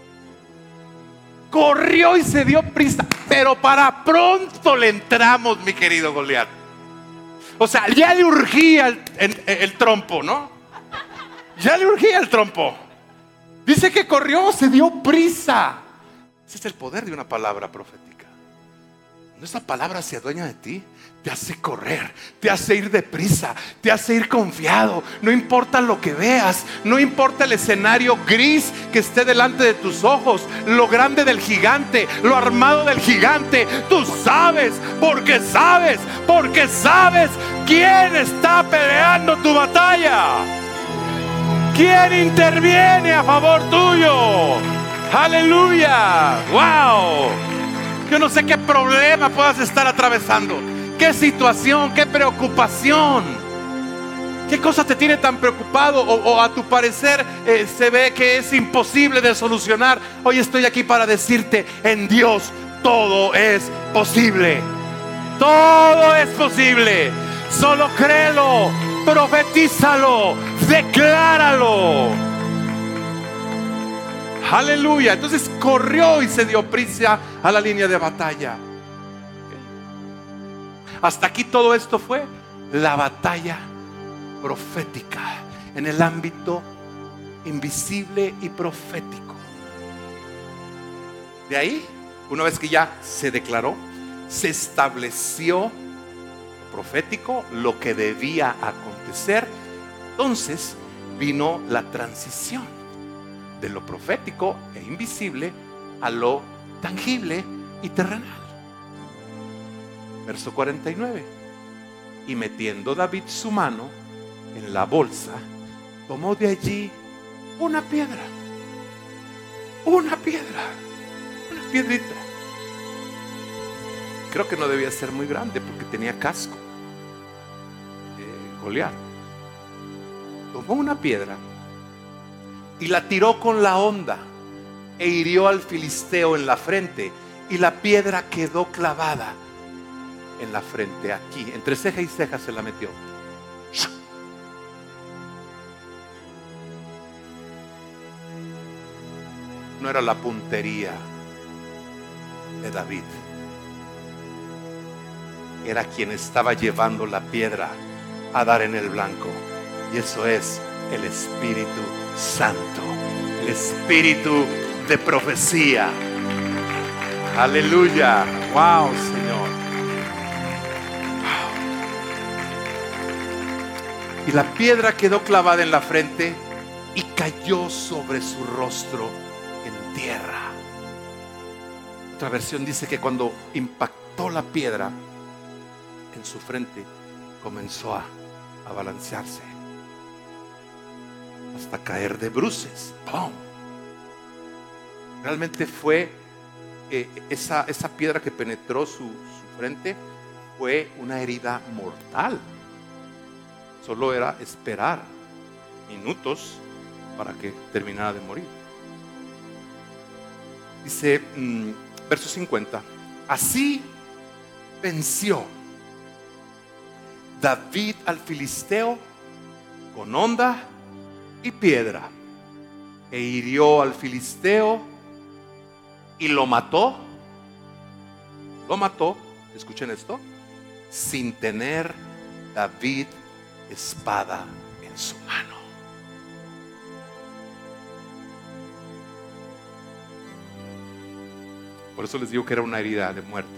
Corrió y se dio prisa, pero para pronto le entramos, mi querido Goliat. O sea, ya le urgía el, el, el trompo, ¿no? Ya le urgía el trompo. Dice que corrió, se dio prisa. Ese es el poder de una palabra profética. Cuando esa palabra se adueña de ti, te hace correr, te hace ir deprisa, te hace ir confiado. No importa lo que veas, no importa el escenario gris que esté delante de tus ojos, lo grande del gigante, lo armado del gigante. Tú sabes, porque sabes, porque sabes quién está peleando tu batalla, quién interviene a favor tuyo. Aleluya. Wow. Yo no sé qué problema puedas estar atravesando, qué situación, qué preocupación, qué cosa te tiene tan preocupado o, o a tu parecer eh, se ve que es imposible de solucionar. Hoy estoy aquí para decirte, en Dios todo es posible. Todo es posible. Solo créelo, profetízalo, decláralo. Aleluya. Entonces corrió y se dio prisa a la línea de batalla. Hasta aquí todo esto fue la batalla profética, en el ámbito invisible y profético. De ahí, una vez que ya se declaró, se estableció lo profético, lo que debía acontecer, entonces vino la transición de lo profético e invisible a lo tangible y terrenal. Verso cuarenta y nueve. Y metiendo David su mano en la bolsa, tomó de allí una piedra, una piedra, una piedrita. Creo que no debía ser muy grande porque tenía casco. eh, Goliat tomó una piedra y la tiró con la honda e hirió al filisteo en la frente, y la piedra quedó clavada en la frente, aquí, entre ceja y ceja se la metió. No era la puntería de David, era quien estaba llevando la piedra a dar en el blanco, y eso es el Espíritu Santo, el espíritu de profecía. Aleluya. Wow, Señor. Wow. Y la piedra quedó clavada en la frente y cayó sobre su rostro en tierra. Otra versión dice que cuando impactó la piedra en su frente, comenzó a, a balancearse hasta caer de bruces. ¡Pum! Realmente fue eh, esa, esa piedra que penetró su, su frente, fue una herida mortal. Solo era esperar minutos para que terminara de morir. Dice, mmm, verso cincuenta. Así venció David al filisteo con honda y piedra, e hirió al filisteo y lo mató. Lo mató, escuchen esto, sin tener David espada en su mano. Por eso les digo que era una herida de muerte.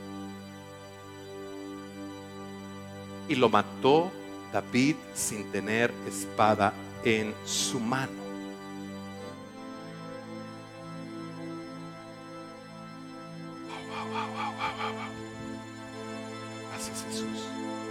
Y lo mató David sin tener espada en su mano. Wow, wow, wow, wow, wow, wow. Gracias, Jesús.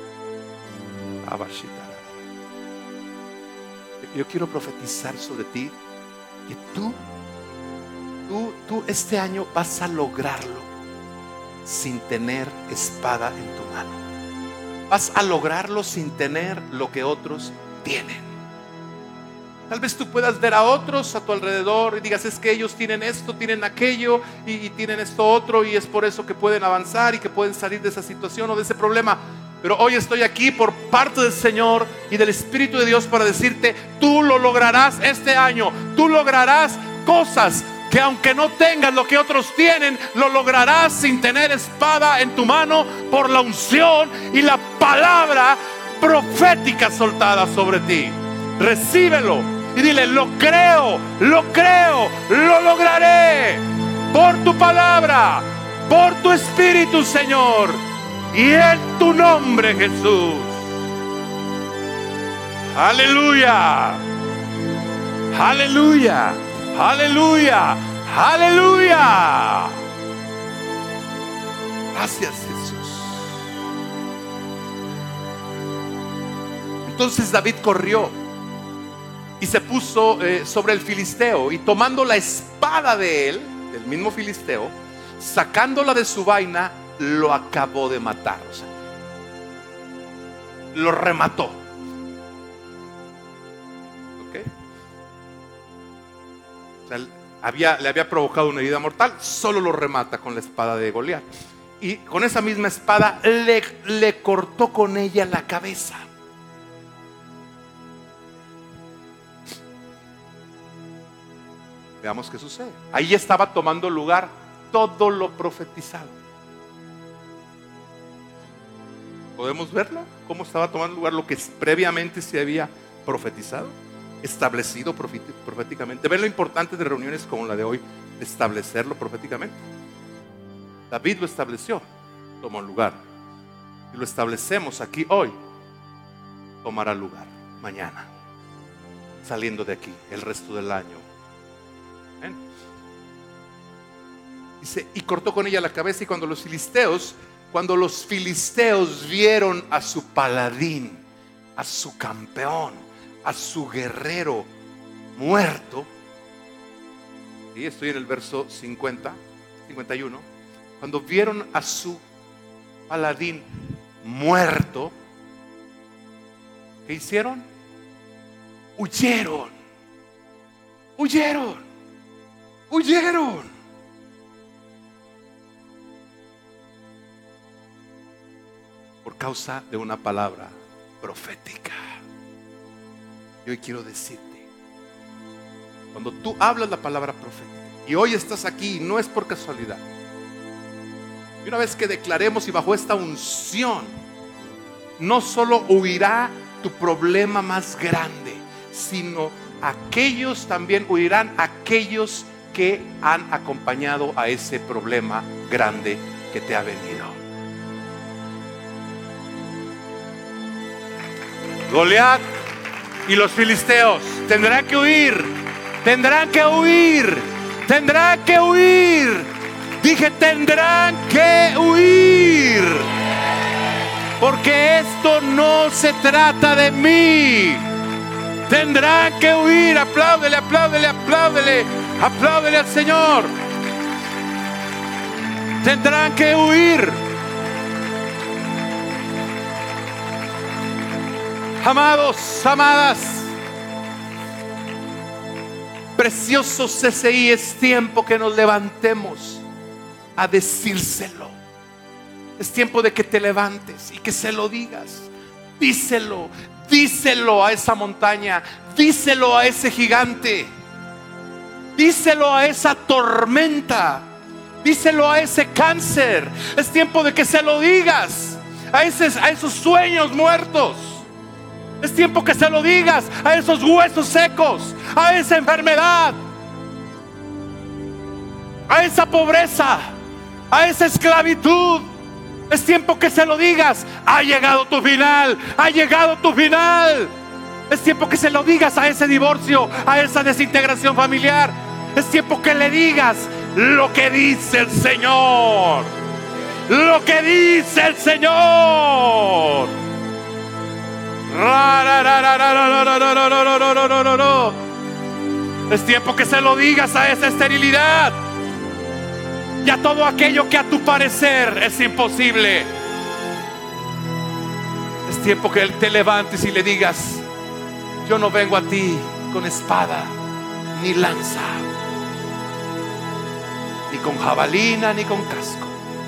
Yo quiero profetizar sobre ti que tú, tú, tú este año vas a lograrlo sin tener espada en tu mano. Vas a lograrlo sin tener lo que otros tienen. Tal vez tú puedas ver a otros a tu alrededor y digas, es que ellos tienen esto, tienen aquello y, y tienen esto otro, y es por eso que pueden avanzar y que pueden salir de esa situación o de ese problema. Pero hoy estoy aquí por parte del Señor y del Espíritu de Dios para decirte, tú lo lograrás este año. Tú lograrás cosas que aunque no tengas lo que otros tienen, lo lograrás sin tener espada en tu mano, por la unción y la palabra profética soltada sobre ti. Recíbelo y dile, lo creo, lo creo, lo lograré por tu palabra, por tu Espíritu, Señor, y en tu nombre, Jesús. Aleluya, aleluya, aleluya, aleluya. Gracias, Jesús. Entonces David corrió y se puso eh, sobre el filisteo, y tomando la espada de él, del mismo filisteo, sacándola de su vaina, lo acabó de matar. O sea, lo remató. ¿Ok? O sea, había, le había provocado una herida mortal, solo lo remata con la espada de Goliat. Y con esa misma espada le, le cortó con ella la cabeza. Veamos qué sucede. Ahí estaba tomando lugar todo lo profetizado. ¿Podemos verlo? ¿Cómo estaba tomando lugar lo que previamente se había profetizado? Establecido proféticamente. ¿Ven lo importante de reuniones como la de hoy? De establecerlo proféticamente. David lo estableció, tomó lugar. Y lo establecemos aquí hoy. Tomará lugar mañana, saliendo de aquí el resto del año. ¿Ven? Dice, y cortó con ella la cabeza. Y cuando los filisteos Cuando los filisteos vieron a su paladín, a su campeón, a su guerrero muerto, y estoy en el verso cincuenta, cincuenta y uno, cuando vieron a su paladín muerto, ¿qué hicieron? Huyeron, huyeron, huyeron. Por causa de una palabra profética. Y hoy quiero decirte, cuando tú hablas la palabra profética, y hoy estás aquí, no es por casualidad. Y una vez que declaremos y bajo esta unción, no solo huirá tu problema más grande, sino aquellos también huirán, aquellos que han acompañado a ese problema grande que te ha venido. Goliat y los filisteos tendrán que huir, tendrán que huir, tendrán que huir. Dije, tendrán que huir, porque esto no se trata de mí. Tendrán que huir. Apláudele, apláudele, apláudele, apláudele al Señor. Tendrán que huir. Amados, amadas, preciosos C C I, es tiempo que nos levantemos a decírselo. Es tiempo de que te levantes y que se lo digas. Díselo, díselo a esa montaña, díselo a ese gigante, díselo a esa tormenta, díselo a ese cáncer. Es tiempo de que se lo digas a, ese, a esos sueños muertos. Es tiempo que se lo digas a esos huesos secos, a esa enfermedad, a esa pobreza, a esa esclavitud. Es tiempo que se lo digas. Ha llegado tu final, ha llegado tu final. Es tiempo que se lo digas a ese divorcio, a esa desintegración familiar. Es tiempo que le digas lo que dice el Señor, lo que dice el Señor. Es tiempo que se lo digas a esa esterilidad y a todo aquello que a tu parecer es imposible. Es tiempo que te levantes y le digas: yo no vengo a ti con espada, ni lanza, ni con jabalina, ni con casco.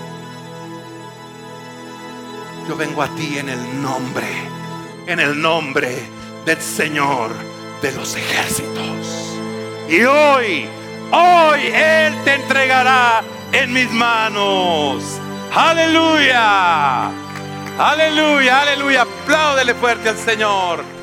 Yo vengo a ti en el nombre, en el nombre del Señor de los ejércitos. Y hoy, hoy Él te entregará en mis manos. Aleluya, aleluya, aleluya. Apláudele fuerte al Señor.